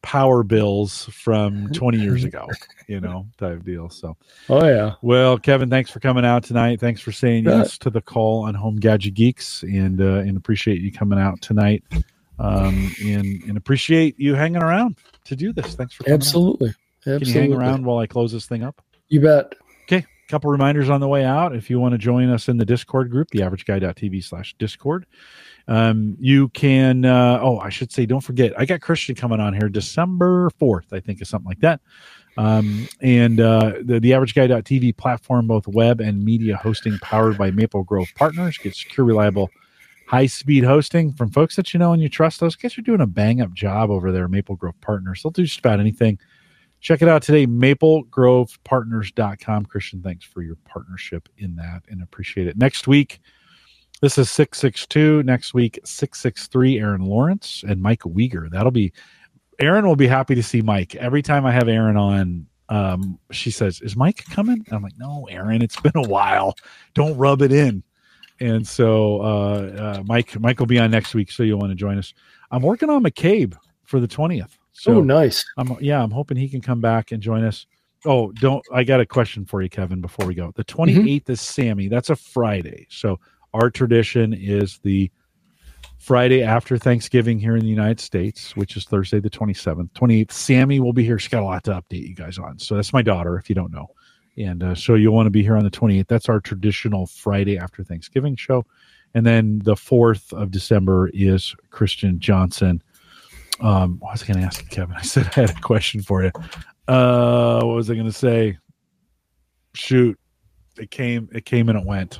power bills from twenty years ago, you know, type deal. So, oh yeah. Well, Kevin, thanks for coming out tonight. Thanks for saying yeah. yes to the call on Home Gadget Geeks, and uh, and appreciate you coming out tonight. Um, and and appreciate you hanging around to do this. Thanks for coming absolutely. out. Absolutely. Can you hang around while I close this thing up? You bet. Okay. A couple reminders on the way out. If you want to join us in the Discord group, the average guy dot t v slash Discord. Um, you can, uh, oh, I should say, don't forget, I got Christian coming on here December fourth, I think is something like that. Um, and, uh, the, the average guy dot t v platform, both web and media hosting powered by Maple Grove Partners, get secure, reliable, high speed hosting from folks that you know and you trust. Those guys are doing a bang up job over there. Maple Grove Partners. They'll do just about anything. Check it out today, maple grove partners dot com. Christian, thanks for your partnership in that and appreciate it. Next week, this is six six two. Next week, six six three, Aaron Lawrence and Mike Uyghur. That'll be, Aaron will be happy to see Mike. Every time I have Aaron on, um, she says, is Mike coming? And I'm like, no, Aaron, it's been a while. Don't rub it in. And so uh, uh, Mike Mike will be on next week, so you'll want to join us. I'm working on McCabe for the twentieth. So oh, nice. I'm, yeah, I'm hoping he can come back and join us. Oh, don't, I got a question for you, Kevin, before we go. The twenty-eighth mm-hmm. is Sammy. That's a Friday. So our tradition is the Friday after Thanksgiving here in the United States, which is Thursday the twenty-seventh. twenty-eighth, Sammy will be here. She's got a lot to update you guys on. So that's my daughter, if you don't know. And uh, so you'll want to be here on the twenty-eighth. That's our traditional Friday after Thanksgiving show. And then the fourth of December is Christian Johnson. Um, what was I going to ask you, Kevin? I said I had a question for you. Uh, what was I going to say? Shoot, it came, it came and it went.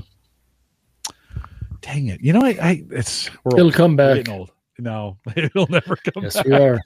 Dang it! You know, I, I it's we're it'll old. come back. We're getting old. No, it'll never come yes, back. Yes, we are.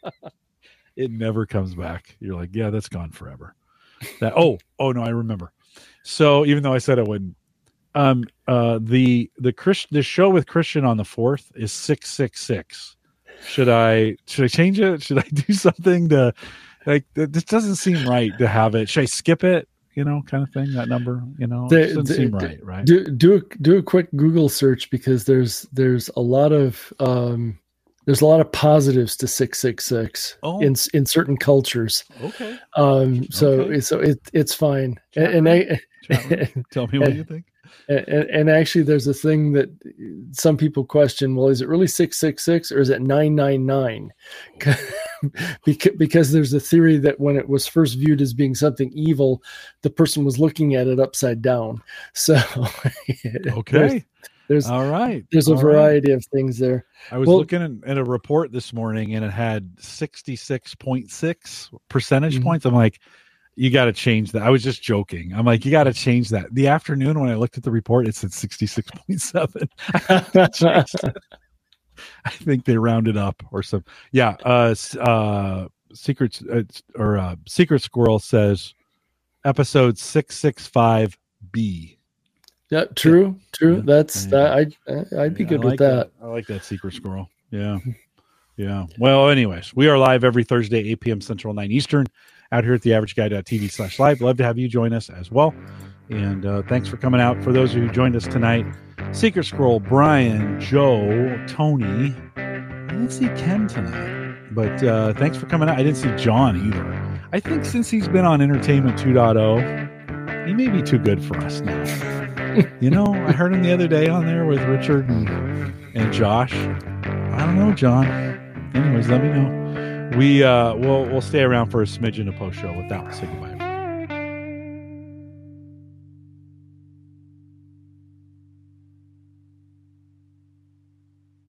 It never comes back. You're like, yeah, that's gone forever. That oh oh no, I remember. So even though I said I wouldn't, um, uh, the the Christ the show with Christian on the fourth is six six six. Should I should I change it? Should I do something to like? This doesn't seem right to have it. Should I skip it? You know, kind of thing. That number, you know, the, it doesn't the, seem the, right. Right? Do do a, do a quick Google search because there's there's a lot of um, there's a lot of positives to six six six oh. in in certain cultures. Okay. Um. So okay. so it it's fine. Chat and and I, tell me what you think. And, and actually, there's a thing that some people question: well, is it really six six six or is it nine nine nine? because, because there's a theory that when it was first viewed as being something evil, the person was looking at it upside down. So, okay, there's, there's all right. There's a all variety right. of things there. I was well, looking at, at a report this morning, and it had sixty-six point six percentage mm-hmm. points. I'm like, you got to change that. I was just joking. I'm like, you got to change that. The afternoon when I looked at the report, it said sixty-six point seven. I think they rounded up or some. Yeah. Uh, uh, Secrets uh, or uh, Secret Squirrel says episode six sixty-five B. Yeah, true, true. Yeah. That's that. I I'd be yeah, good I like with that. that. I like that Secret Squirrel. Yeah. Yeah. Well, anyways, we are live every Thursday, eight p.m. Central, nine Eastern, out here at the average guy dot t v slash live. Love to have you join us as well. And uh, thanks for coming out. For those who joined us tonight, Secret Scroll, Brian, Joe, Tony. I didn't see Ken tonight, but uh, thanks for coming out. I didn't see John either. I think since he's been on Entertainment two point oh, he may be too good for us now. You know, I heard him the other day on there with Richard and, and Josh. I don't know, John. Anyways, let me know. We uh, we'll we'll stay around for a smidgen of post show with that. Say goodbye.